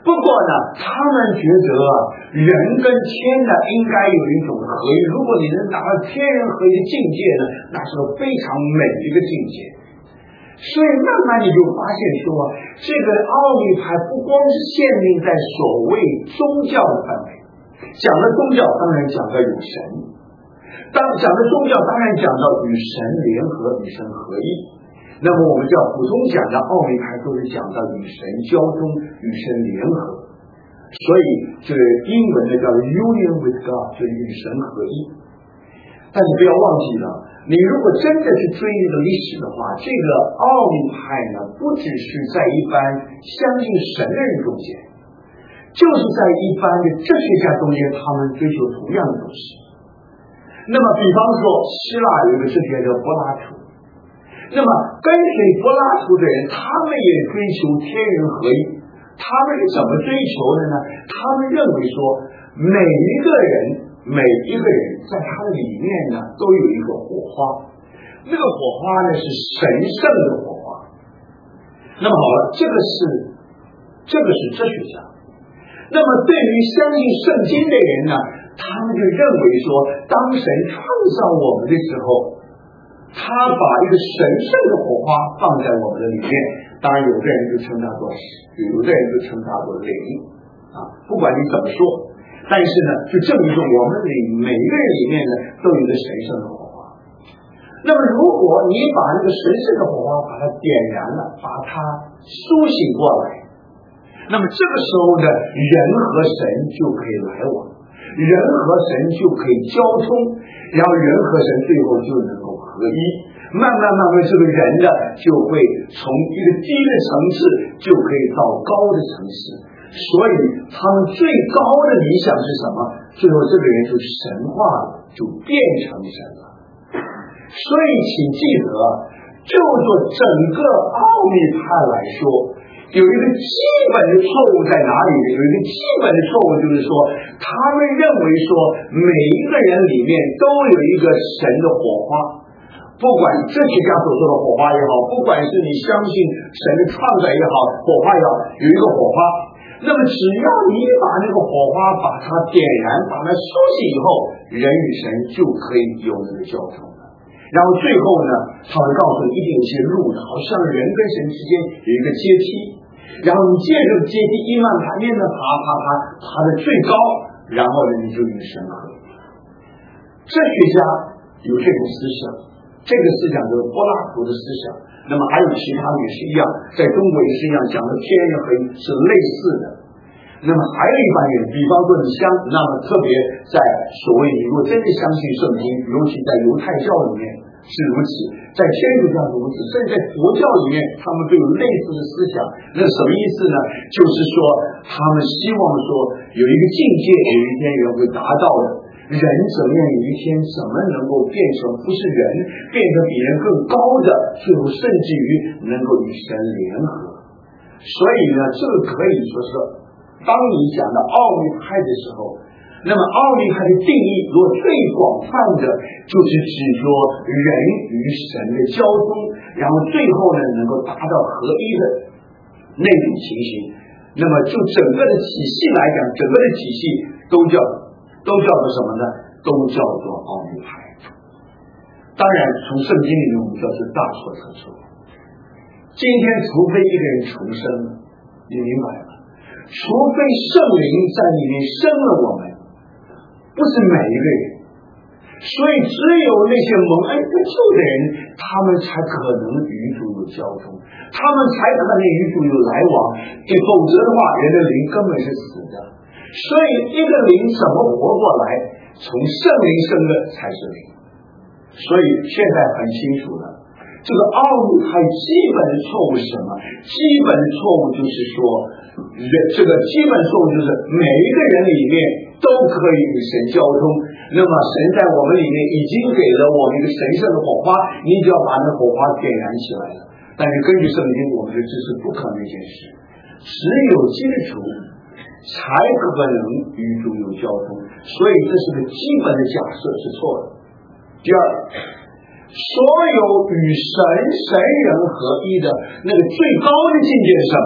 不过呢，他们觉得人跟天呢应该有一种合一。如果你能达到天人合一的境界呢，那是个非常美的一个境界。所以慢慢你就发现说，这个奥秘派不光是限定在所谓宗教的范围，讲的宗教当然讲到有神，当讲的宗教当然讲到与神联合、与神合一。那么我们叫普通讲的奥秘派都是讲到与神交通、与神联合，所以这个英文的叫 union with God， 就是与神合一。但是不要忘记了，你如果真的去追这个历史的话，这个奥秘派呢，不只是在一般相信神的人中间，就是在一般的哲学家中间，他们追求同样的东西。那么比方说希腊有一个哲学家叫柏拉图，那么跟随柏拉图的人，他们也追求天人合一。他们是怎么追求的呢？他们认为说，每一个人每一个人在他的里面呢，都有一个火花，那个火花呢是神圣的火花。那么好了，这个是这个是哲学家。那么对于相信圣经的人呢，他们就认为说，当神创造我们的时候，他把一个神圣的火花放在我们的里面。当然有的人就称它做有的人就称它做灵啊，不管你怎么说，但是呢，就证明说我们里每一个人里面呢都有一个神圣的火花。那么如果你把那个神圣的火花把它点燃了，把它苏醒过来，那么这个时候呢，人和神就可以来往，人和神就可以交通，然后人和神最后就能够合一。慢慢慢慢，这个人呢就会从一个低的层次就可以到高的层次。所以他们最高的理想是什么？最后这个人就神化了，就变成神了。所以请记得，就做整个奥秘派来说，有一个基本的错误在哪里呢？有一个基本的错误就是说，他们认为说每一个人里面都有一个神的火花。不管哲学家所说的火花也好，不管是你相信神的创造也好，火花也好，有一个火花。那么只要你把那个火花把它点燃，把它苏醒以后，人与神就可以有那个交通了。然后最后呢，他会告诉你一定有些路的，好像人跟神之间有一个阶梯，然后你借这个阶梯一慢慢面的爬爬爬爬的最高，然后呢你就与神合一。哲学家有这种思想。这个思想就是柏拉图的思想，那么还有其他的也是一样，在中国也是一样，讲的天人合一是类似的。那么还有一般人，比方说你相，那么特别在所谓你如果真的相信圣经，尤其在犹太教里面是如此，在天主教如此，甚至在佛教里面，他们都有类似的思想。那什么意思呢？就是说他们希望说有一个境界，有一天人会达到的。人怎么样有一天怎么能够变成不是人，变成比人更高的，最后甚至于能够与神联合。所以呢，这个可以说是当你讲到奥秘派的时候，那么奥秘派的定义如果最广泛的就是指说人与神的交通，然后最后呢能够达到合一的那种情形。那么就整个的体系来讲，整个的体系都叫都叫做什么呢？都叫做奥秘派。当然从圣经里面我们叫做大错特错。今天除非一个人重生，你明白吗？除非圣灵在里面生了我们，不是每一个人。所以只有那些蒙恩得救的人，他们才可能与主有交通，他们才可能与主有来往，否则的话人的灵根本是死的。所以一个灵怎么活过来，从圣灵生的才是灵。所以现在很清楚了，这个奥秘派基本的错误是什么？基本的错误就是说，这个基本错误就是每一个人里面都可以与神交通，那么神在我们里面已经给了我们一个神圣的火花，你只要把那火花点燃起来了。但是根据圣经，我们就这是不可能一件事，只有基督才可能与主有交通，所以这是个基本的假设是错的。第二，所有与神神人合一的那个最高的境界是什么？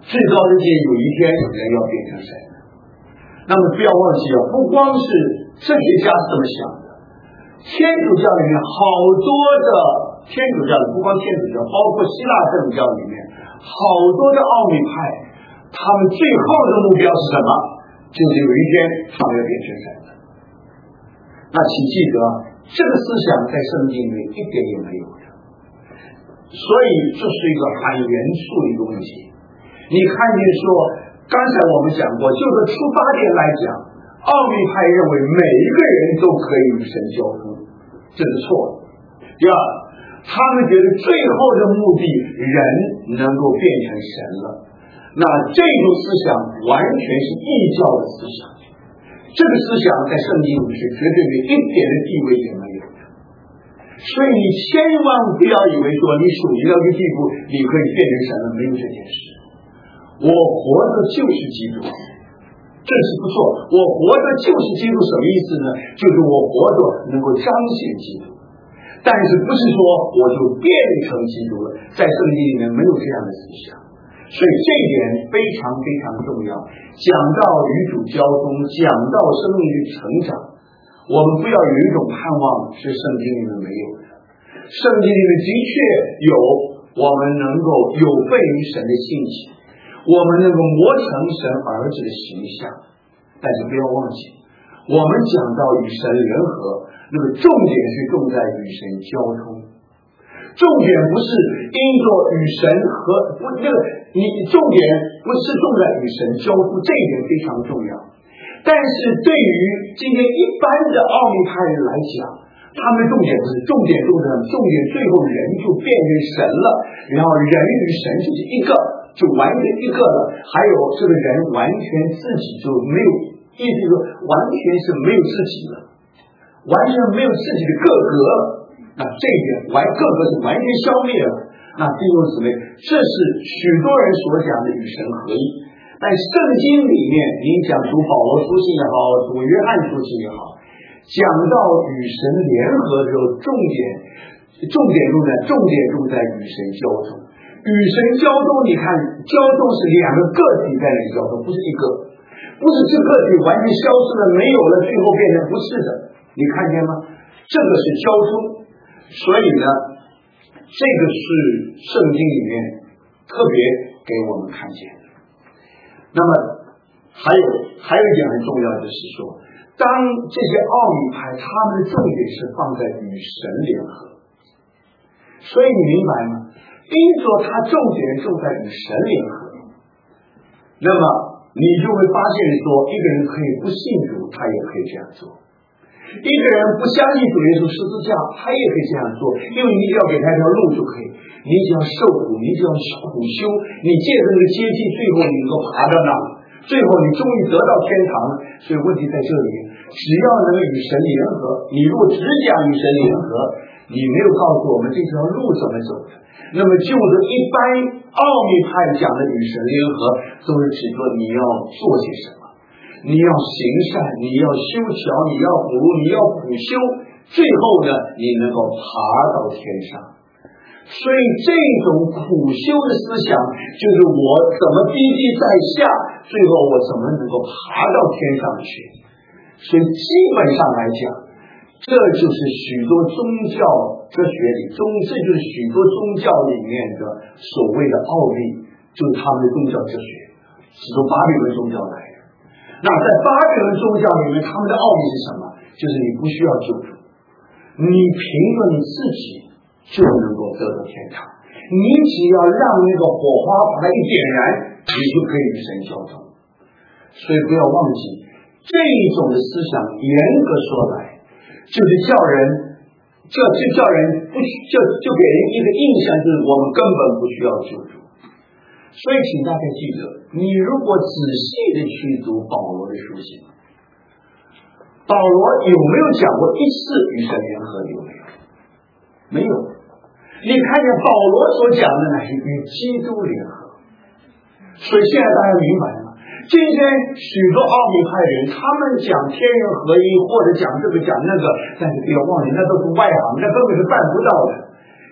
最高的界有一天人要变成神。那么不要忘记啊，不光是哲学家是这么想的，天主教里面好多的天主教里，不光天主教，包括希腊正教里面好多的奥秘派，他们最后的目标是什么？就是有一天他们要变成神的。那请记得，这个思想在圣经里面一点也没有的，所以这是一个很严肃的一个问题。你看见说，刚才我们讲过，就是出发点来讲，奥秘派认为每一个人都可以与神交通，这是错的。第二，他们觉得最后的目的人能够变成神了，那这种思想完全是异教的思想，这个思想在圣经里是绝对的一点的地位也没有的。所以你千万不要以为说你属于到一个地步你可以变成神了，没有这件事。我活着就是基督，这是不错。我活着就是基督什么意思呢？就是我活着能够彰显基督，但是不是说我就变成基督了，在圣经里面没有这样的思想。所以这一点非常非常重要。讲到与主交通，讲到生命的成长，我们不要有一种盼望是圣经里面没有的。圣经里面的确有我们能够有悖于神的性情，我们能够磨成神儿子的形象，但是不要忘记，我们讲到与神联合，那个重点是重在与神交通，重点不是因着与神和不那个你重点不是重在与神交通，这一点非常重要。但是对于今天一般的奥秘派人来讲，他们重点不是重点重在重点最后人就变成神了，然后人与神就是一个，就完全一个了。还有这个人完全自己就没有，意思是完全是没有自己了，完全没有自己的个格。那这一点完个格是完全消灭了。那弟兄姊妹，这是许多人所讲的与神合一。但圣经里面，您讲读保罗书信也好，读约翰书信也好，讲到与神联合的时候，重点重点重在重点重在与神交通。与神交通，你看交通是两个个体在那里交通，不是一个，不是这个体完全消失了没有了，最后变成不是的，你看见吗？这个是交通。所以呢，这个是圣经里面特别给我们看见的。那么还有还有一点很重要的是说，当这些奥秘派他们的重点是放在与神联合，所以你明白吗？因着他重点重在与神联合，那么你就会发现说，一个人可以不信主，他也可以这样做；一个人不相信主耶稣十字架，他也可以这样做，因为你只要给他一条路就可以。你只要受苦，你只要苦修，你借着这个阶梯，最后你能够爬到那，最后你终于得到天堂。所以问题在这里，只要能够与神联合，你如果只讲与神联合，你没有告诉我们这条路怎么走的，那么就是一般奥秘派讲的与神联合，都是指说你要做些什么，你要行善，你要修桥，你要补路，你要苦修，最后呢，你能够爬到天上。所以这种苦修的思想就是我怎么逼逼在下，最后我怎么能够爬到天上去。所以基本上来讲，这就是许多宗教哲学里中这就是许多宗教里面的所谓的奥秘，就是他们的宗教哲学是从巴比伦宗教来的。那在巴比伦宗教里面，他们的奥秘是什么？就是你不需要救主，你凭着你自己就能够得到天堂，你只要让那个火花把它一点燃，你就可以与神交通。所以不要忘记，这种的思想严格说来，就是叫人就就叫人不就就给人一个印象，就是我们根本不需要救主。所以请大家记得，你如果仔细的去读保罗的书信，保罗有没有讲过一次与神联合？有没有？没有。你看见保罗所讲的乃是与基督联合。所以现在大家明白了吗？今天许多奥秘派人，他们讲天人合一，或者讲这个讲那个，但是不要忘记，那都是外行，那根本是办不到的。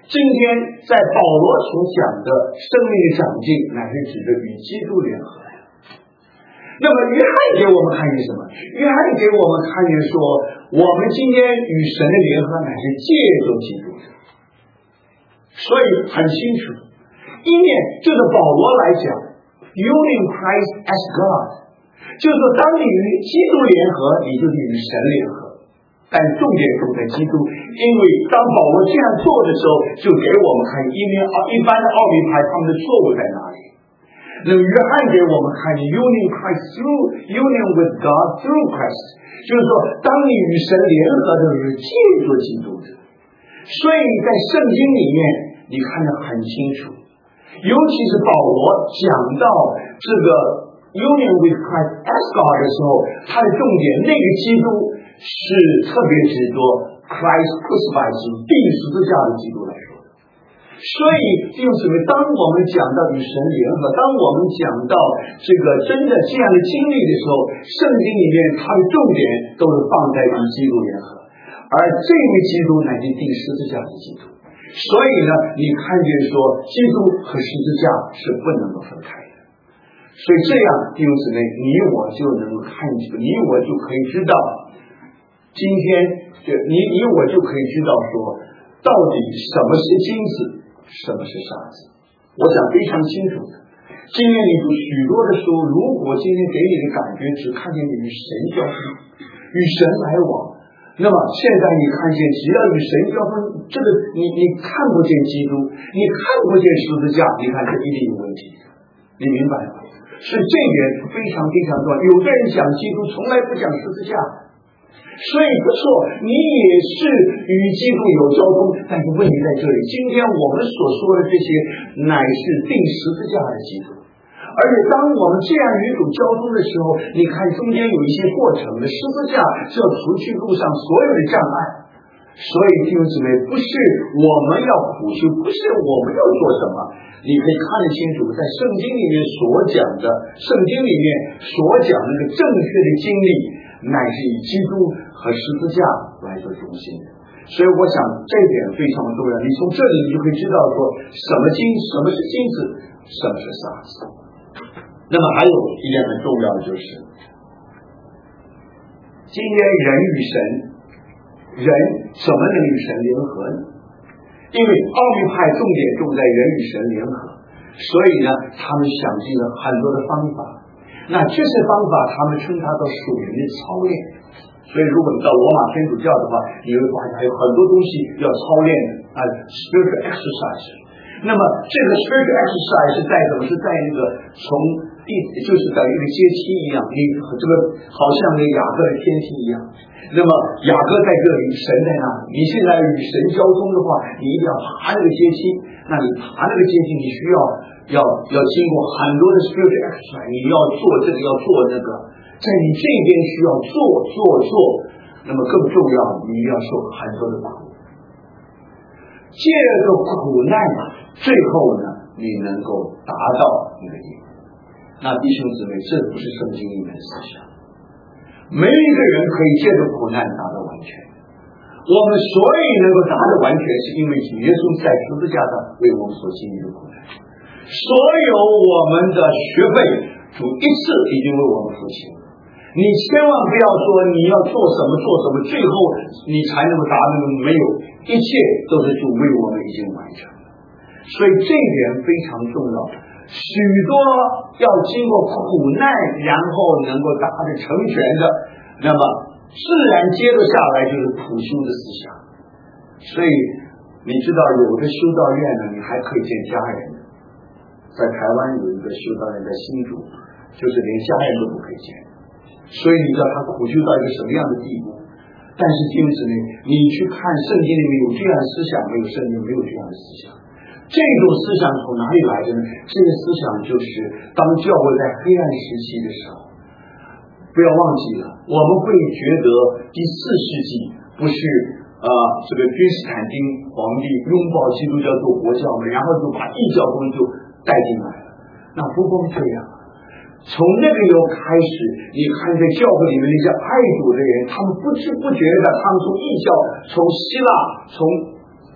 今天在保罗所讲的生命的长进，乃是指着与基督联合呀。那么约翰给我们看见什么？约翰给我们看见说，我们今天与神的联合乃是借着基督的。所以很清楚，一面就是保罗来讲 ，union Christ as God， 就是说当你与基督联合，你就是与神联合。但重点都在基督，因为当保罗这样做的时候，就给我们看一面一般的奥秘派他们的错误在哪里。那么约翰给我们看 union Christ through union with God through Christ， 就是说当你与神联合的时候，借助基督的。所以在圣经里面你看得很清楚，尤其是保罗讲到这个 union with Christ as God 的时候，他的重点那个基督是特别指着 Christ crucified 钉十字架的基督来说的。所以弟兄姊妹，当我们讲到与神联合，当我们讲到这个真的这样的经历的时候，圣经里面它的重点都是放在与基督联合，而这位基督乃是钉十字架的基督。所以呢，你看见说基督和十字架是不能够分开的。所以这样弟兄姊妹，你我就能够看出，你我就可以知道，今天就你你我就可以知道说，到底什么是金子，什么是沙子。我想非常清楚的。今天你读许多的书，如果今天给你的感觉只看见你与神交通，与神来往，那么现在你看见只要与神交通，这个你你看不见基督，你看不见十字架，你看这一定有问题。你明白吗？是这点非常非常重要。有的人讲基督，从来不讲十字架。所以不错，你也是与基督有交通，但是问题在这里，今天我们所说的这些乃是钉十字架的基督。而且当我们这样与主交通的时候，你看中间有一些过程的，十字架是要除去路上所有的障碍。所以弟兄姊妹，不是我们要苦修，不是我们要做什么，你可以看得清楚，在圣经里面所讲的，圣经里面所讲的那个正确的经历，乃是以基督和十字架来做中心的。所以我想这一点非常重要，你从这里你就可以知道说什么金什么是金子，什么是沙子。那么还有一点很重要的就是今天人与神，人怎么能与神联合呢？因为奥秘派重点重在人与神联合，所以呢他们想尽了很多的方法，那这些方法他们称它做属灵的操练。所以如果你到罗马天主教的话，你会发现还有很多东西要操练的啊 spiritual exercise。那么这个 spiritual exercise 是在什么？是在那个从地，就是在一个阶梯一样，你这个好像那雅各的天梯一样。那么雅各在这里，神在那里，你现在与神交通的话，你一定要爬那个阶梯。那你爬那个阶梯，你需要要要经过很多的 spiritual exercise， 你要做这个，要做那个，在你这边需要做做做。那么更重要，你要受很多的苦，借着苦难，最后呢，你能够达到那个地步。那弟兄姊妹，这不是圣经里面的思想。没有一个人可以借着苦难达到完全。我们所以能够达到完全，是因为主耶稣在十字架上为我们所经历的苦难。所有我们的学费，主一次已经为我们付清了。你千万不要说你要做什么做什么，最后你才能够达到，没有，一切都是主为我们已经完成了。所以这一点非常重要。许多要经过苦难然后能够达到成全的，那么自然接着下来就是普修的思想。所以你知道有的修道院呢，你还可以见家人的。在台湾有一个修道院在新竹，就是连家人都不可以见。所以你知道他苦修到一个什么样的地步。但是弟兄姊妹，你去看圣经里面有这样的思想，没有圣经没有这样的思想。这种思想从哪里来的呢？这个思想就是当教会在黑暗时期的时候，不要忘记了，我们会觉得第四世纪不是呃这个君士坦丁皇帝拥抱基督教做国教嘛，然后就把异教东西就带进来了。那不光这样，从那个时候开始，你看在教会里面那些爱主的人，他们不知不觉的，他们从异教，从希腊，从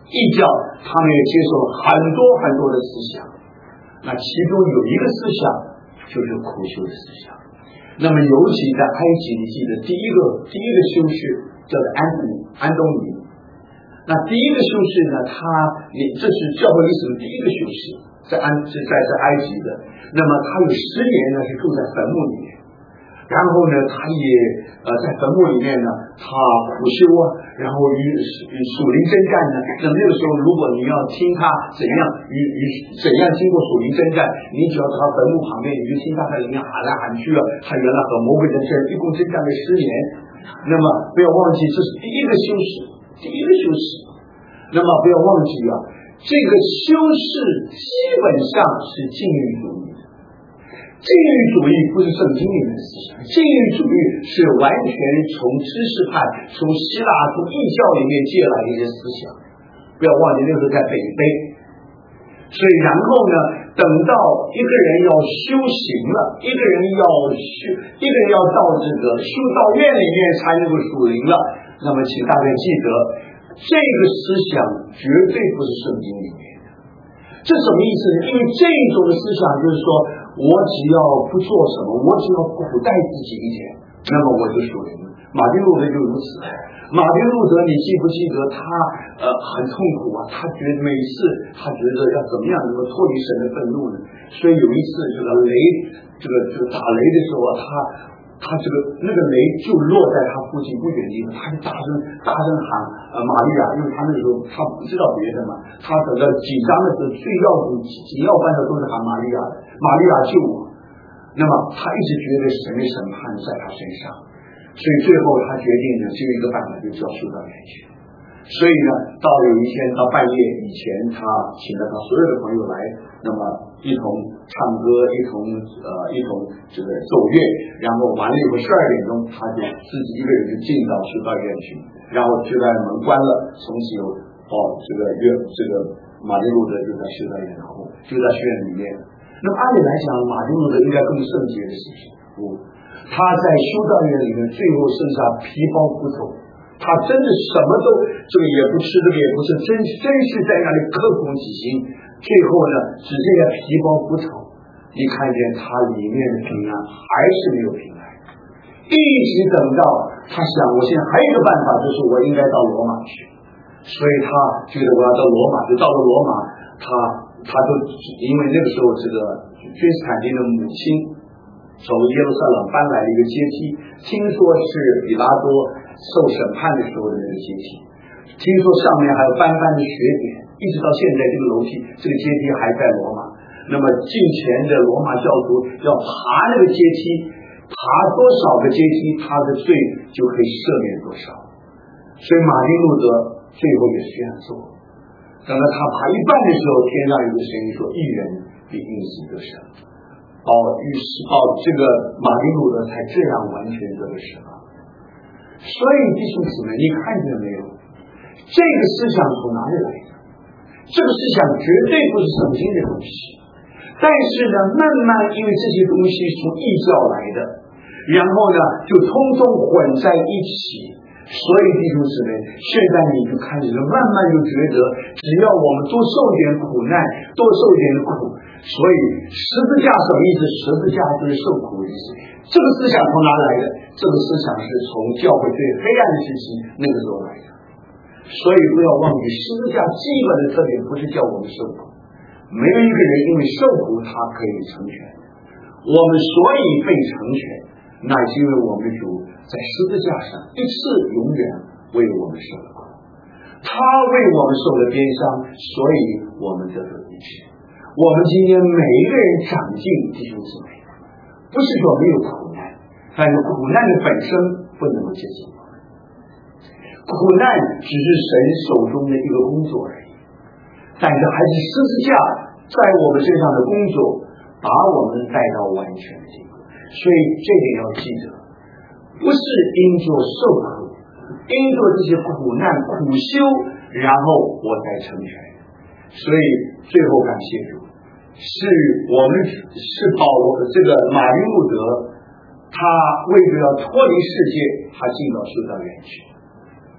异教他们也接受了很多很多的思想，那其中有一个思想就是苦修的思想。那么尤其在埃及，你记得第一个第一个修士叫做安东尼安东尼。那第一个修士呢，他也这是教会历史的第一个修士，在安是在在埃及的。那么他有十年呢是住在坟墓里面，然后呢他也呃在坟墓里面呢他苦修啊，然后与与属灵征战呢。那那个时候如果你要听他怎样与与怎样经过属灵征战，你只要到他坟墓旁边，你就听他在里面喊来喊去啊，他原来和魔鬼的战一共征战了十年。那么不要忘记，这是第一个修士，第一个修士。那么不要忘记啊，这个修士基本上是禁欲主义的。禁欲主义不是圣经里面的思想，禁欲主义是完全从知识派、从希腊、从异教里面借来的一些思想。不要忘记那时候在北非，所以然后呢，等到一个人要修行了，一个人要修，一个人要到这个修道院里面才能够属灵了。那么请大家记得，这个思想绝对不是圣经里面的。这什么意思呢？因为这种的思想就是说，我只要不做什么，我只要苦待自己一点，那么我就属灵了。马丁路德就如此。马丁路德，你记不记得他呃很痛苦啊？他觉得每次他觉得要怎么样能够脱离神的愤怒呢？所以有一次这个雷，这个这个打雷的时候啊，他他这个那个雷就落在他附近不远的地方，他就大声大声喊呃玛利亚，因为他那时候他不知道别的嘛，他整个紧张的时候最要紧紧要办的都是喊玛利亚的，玛利亚救我。那么他一直觉得神的审判在他身上，所以最后他决定呢，只有一个办法，就是要修道院去。所以呢，到有一天到半夜以前，他请了他所有的朋友来，那么一同唱歌，一同呃一同这个奏乐，然后完了以后十二点钟，他就自己一个人就进到修道院去，然后就在门关了，从此有哦这个约这个马丁路德就在修道院后，就在学院里面。那么按理来讲，马丁路德应该更圣洁的事情，不，他在修道院里面最后剩下皮包骨头。他真的什么都这个也不吃，这个也不是，真真是在那里刻苦己心，最后呢只剩下皮包骨头。你看见他里面的平安还是没有平安，一直等到他想我现在还有一个办法，就是我应该到罗马去，所以他觉得我要到罗马，就到了罗马。他他就因为那个时候这个君士坦丁的母亲从耶路撒冷搬来了一个阶梯，听说是比拉多受审判的时候的那个阶梯，听说上面还有斑斑的血点，一直到现在这个楼梯这个阶梯还在罗马。那么近前的罗马教徒要爬那个阶梯，爬多少个阶梯他的罪就可以赦免多少。所以马丁路德最后也是这样做。等到他爬一半的时候，天上有个声音说，义人比运行得胜。哦，于是哦，这个马丁路德才这样完全得了释放。所以弟兄姊妹，你看见没有？这个思想从哪里来的？这个思想绝对不是圣经的东西，但是呢，慢慢因为这些东西从异教来的，然后呢就通通混在一起。所以弟兄姊妹，现在你就开始慢慢就觉得，只要我们多受点苦难，多受点苦。所以十字架什么意思？十字架就是受苦的意思。这个思想从哪来的？这个思想是从教会最黑暗的时期那个时候来的。所以不要忘记，十字架基本的特点不是叫我们受苦，没有一个人因为受苦他可以成全。我们所以被成全，那是因为我们主在十字架上一次永远为我们受了苦，他为我们受了鞭伤，所以我们得到医治。我们今天每一个人长进，弟兄姊妹，不是说没有苦难，但是苦难的本身不能够接近我们。苦难只是神手中的一个工作而已，但是还是十字架在我们身上的工作，把我们带到完全的地步。所以这点要记得，不是因着受苦，因着这些苦难苦修，然后我才成全。所以最后感谢主，是我们是保罗这个马丁路德，他为了要脱离世界，他进到修道院去。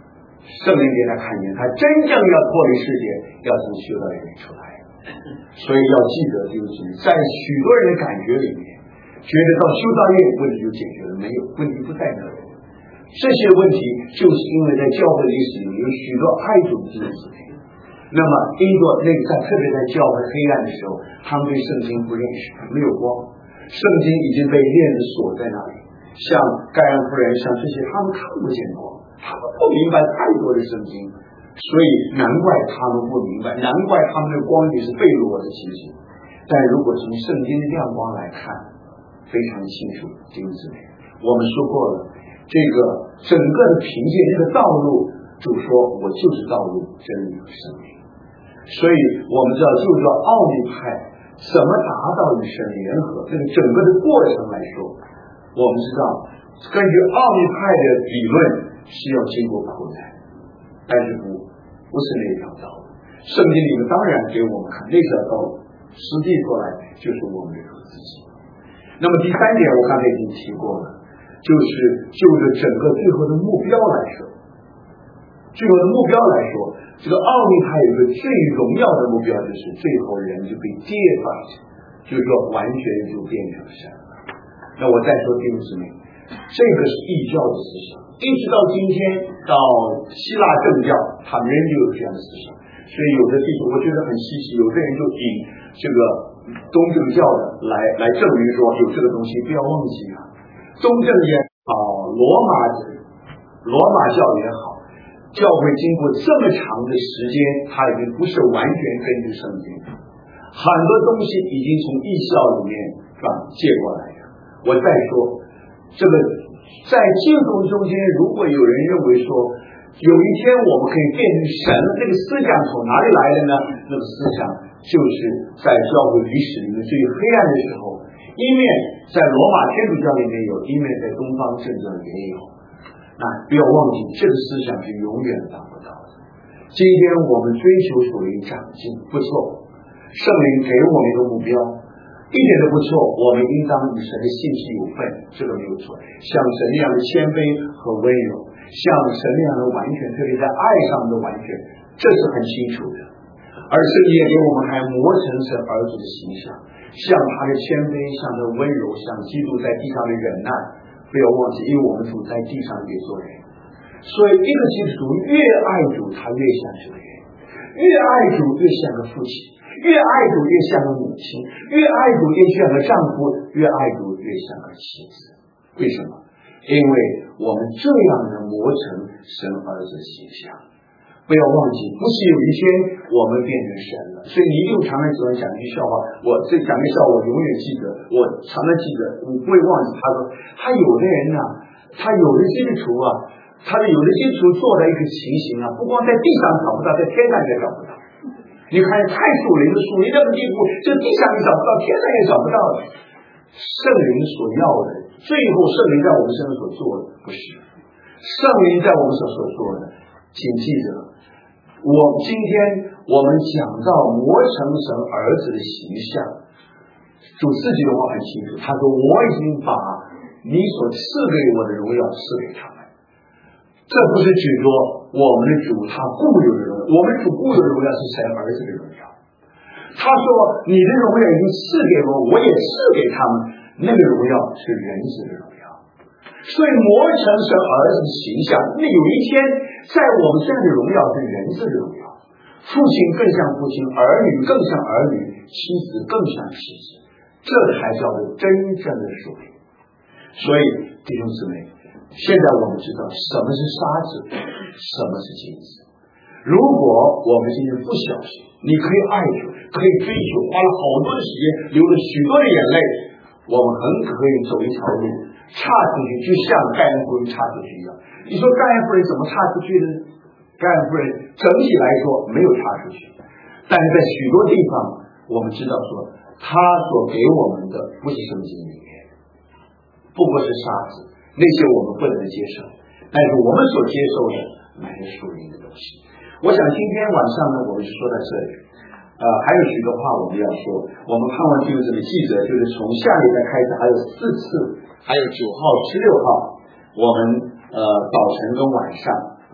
圣灵给他看见，他真正要脱离世界，要从修道院里出来。所以要记得，就是在许多人的感觉里面，觉得到修道院问题就解决了，没有，问题不在那里。这些问题就是因为在教会历史里面有许多爱主的弟兄姊妹，那么因着那个在特别在教会黑暗的时候，他们对圣经不认识，没有光，圣经已经被链子锁在那里。像盖安夫人，像这些，他们看不见光，他们不明白太多的圣经，所以难怪他们不明白，难怪他们的光景是被裸的情形。但如果从圣经的亮光来看，非常清楚，弟兄姊妹，我们说过了，这个整个的凭借这个道路，主说我就是道路、真理和生命。所以我们知道，就着奥秘派怎么达到与神联合，这个整个的过程来说，我们知道根据奥秘派的理论是要经过苦难，但是不不是那条道路。圣经里面当然给我们看那条道路，实际过来就是我们的主自己。那么第三点我刚才已经提过了，就是就着整个最后的目标来说，最后的目标来说，这个奥秘派有一个最荣耀的目标，就是最后人就被 deified， 就是说完全就变成神了。那我再说弟兄姊妹，这个是异教的思想，一直到今天到希腊正教，他们仍旧有这样的思想。所以有的弟兄我觉得很稀奇，有的人就以这个东正教的来来证明说有这个东西。不要忘记啊，东正也好，罗马罗马教也好，教会经过这么长的时间，它已经不是完全根据圣经，很多东西已经从异教里面是吧借过来的。我再说这个在经中中间，如果有人认为说有一天我们可以变成神，这个思想从哪里来的呢？那个思想就是在教会历史里面最黑暗的时候，一面在罗马天主教里面有，一面在东方正教里面也有。那不要忘记，这个思想是永远达不到的。今天我们追求属灵长进不错，圣灵给我们一个目标，一点都不错，我们应当与神的信息有份，这个没有错。像神那样的谦卑和温柔，像神那样的完全，特别在爱上的完全，这是很清楚的。而圣经也给我们还磨成神儿子的形象，像他的谦卑，像他的温柔，像基督在地上的忍耐。不要忘记，因为我们主在地上也做人，所以一个基督徒越爱主，他越像这个人；越爱主，越像个父亲；越爱主，越像个母亲；越爱主，越像个丈夫；越爱主，越像个妻子。为什么？因为我们这样的磨成神儿子形象。不要忘记，不是有一天我们变成神了。所以你一定常常喜欢讲一句笑话，我这讲个笑话我永远记得，我常常记得，我不会忘记。他说，他有的人呢、啊，他有的基督徒啊，他的有的基督徒做的一个情形啊，不光在地上找不到，在天上也找不到。你看太属灵的属灵这个地步，这地上也找不到，天上也找不到的。圣灵所要的，最后圣灵在我们身上所做的，不是圣灵在我们所所做的。请记着，我今天我们讲到磨成神儿子的形象，主自己的话很清楚，他说我已经把你所赐给我的荣耀赐给他们。这不是指着我们的主他固有的荣耀，我们主固有的荣耀是神儿子的荣耀。他说你的荣耀已经赐给我，我也赐给他们，那个荣耀是人子的荣耀。所以磨成神儿子的形象，那有一天在我们这样的荣耀是人子的荣耀，父亲更像父亲，儿女更像儿女，妻子更像妻子，这才叫做真正的属灵。所以弟兄姊妹，现在我们知道什么是沙子，什么是金子。如果我们今天不小心，你可以爱主，可以追求，花了好多的时间，流了许多的眼泪，我们很可以走一条路岔出去，就像盖恩夫人岔出去一样。你说盖恩夫人怎么岔出去的呢？盖恩夫人整体来说没有岔出去，但是在许多地方我们知道说他所给我们的不是圣经里面，不过是沙子，那些我们不能接受，但是我们所接受的乃是属灵的东西。我想今天晚上呢，我们就说到这里。呃，还有许多话我们要说。我们盼望弟兄姊妹记着，就是从下礼拜开始还有四次，还有九号、十六号，我们呃早晨跟晚上，我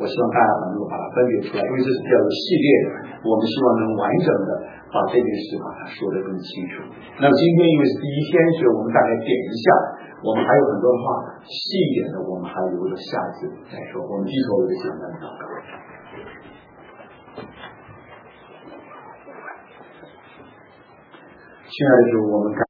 我希望大家能够把它分别出来，因为这是比较有系列的，我们希望能完整的把这件事把它说得更清楚。那么今天因为是第一天，所以我们大概点一下，我们还有很多的话细一点的，我们还留着下次再说。我们低头有个简单的祷告。亲爱的主，我们感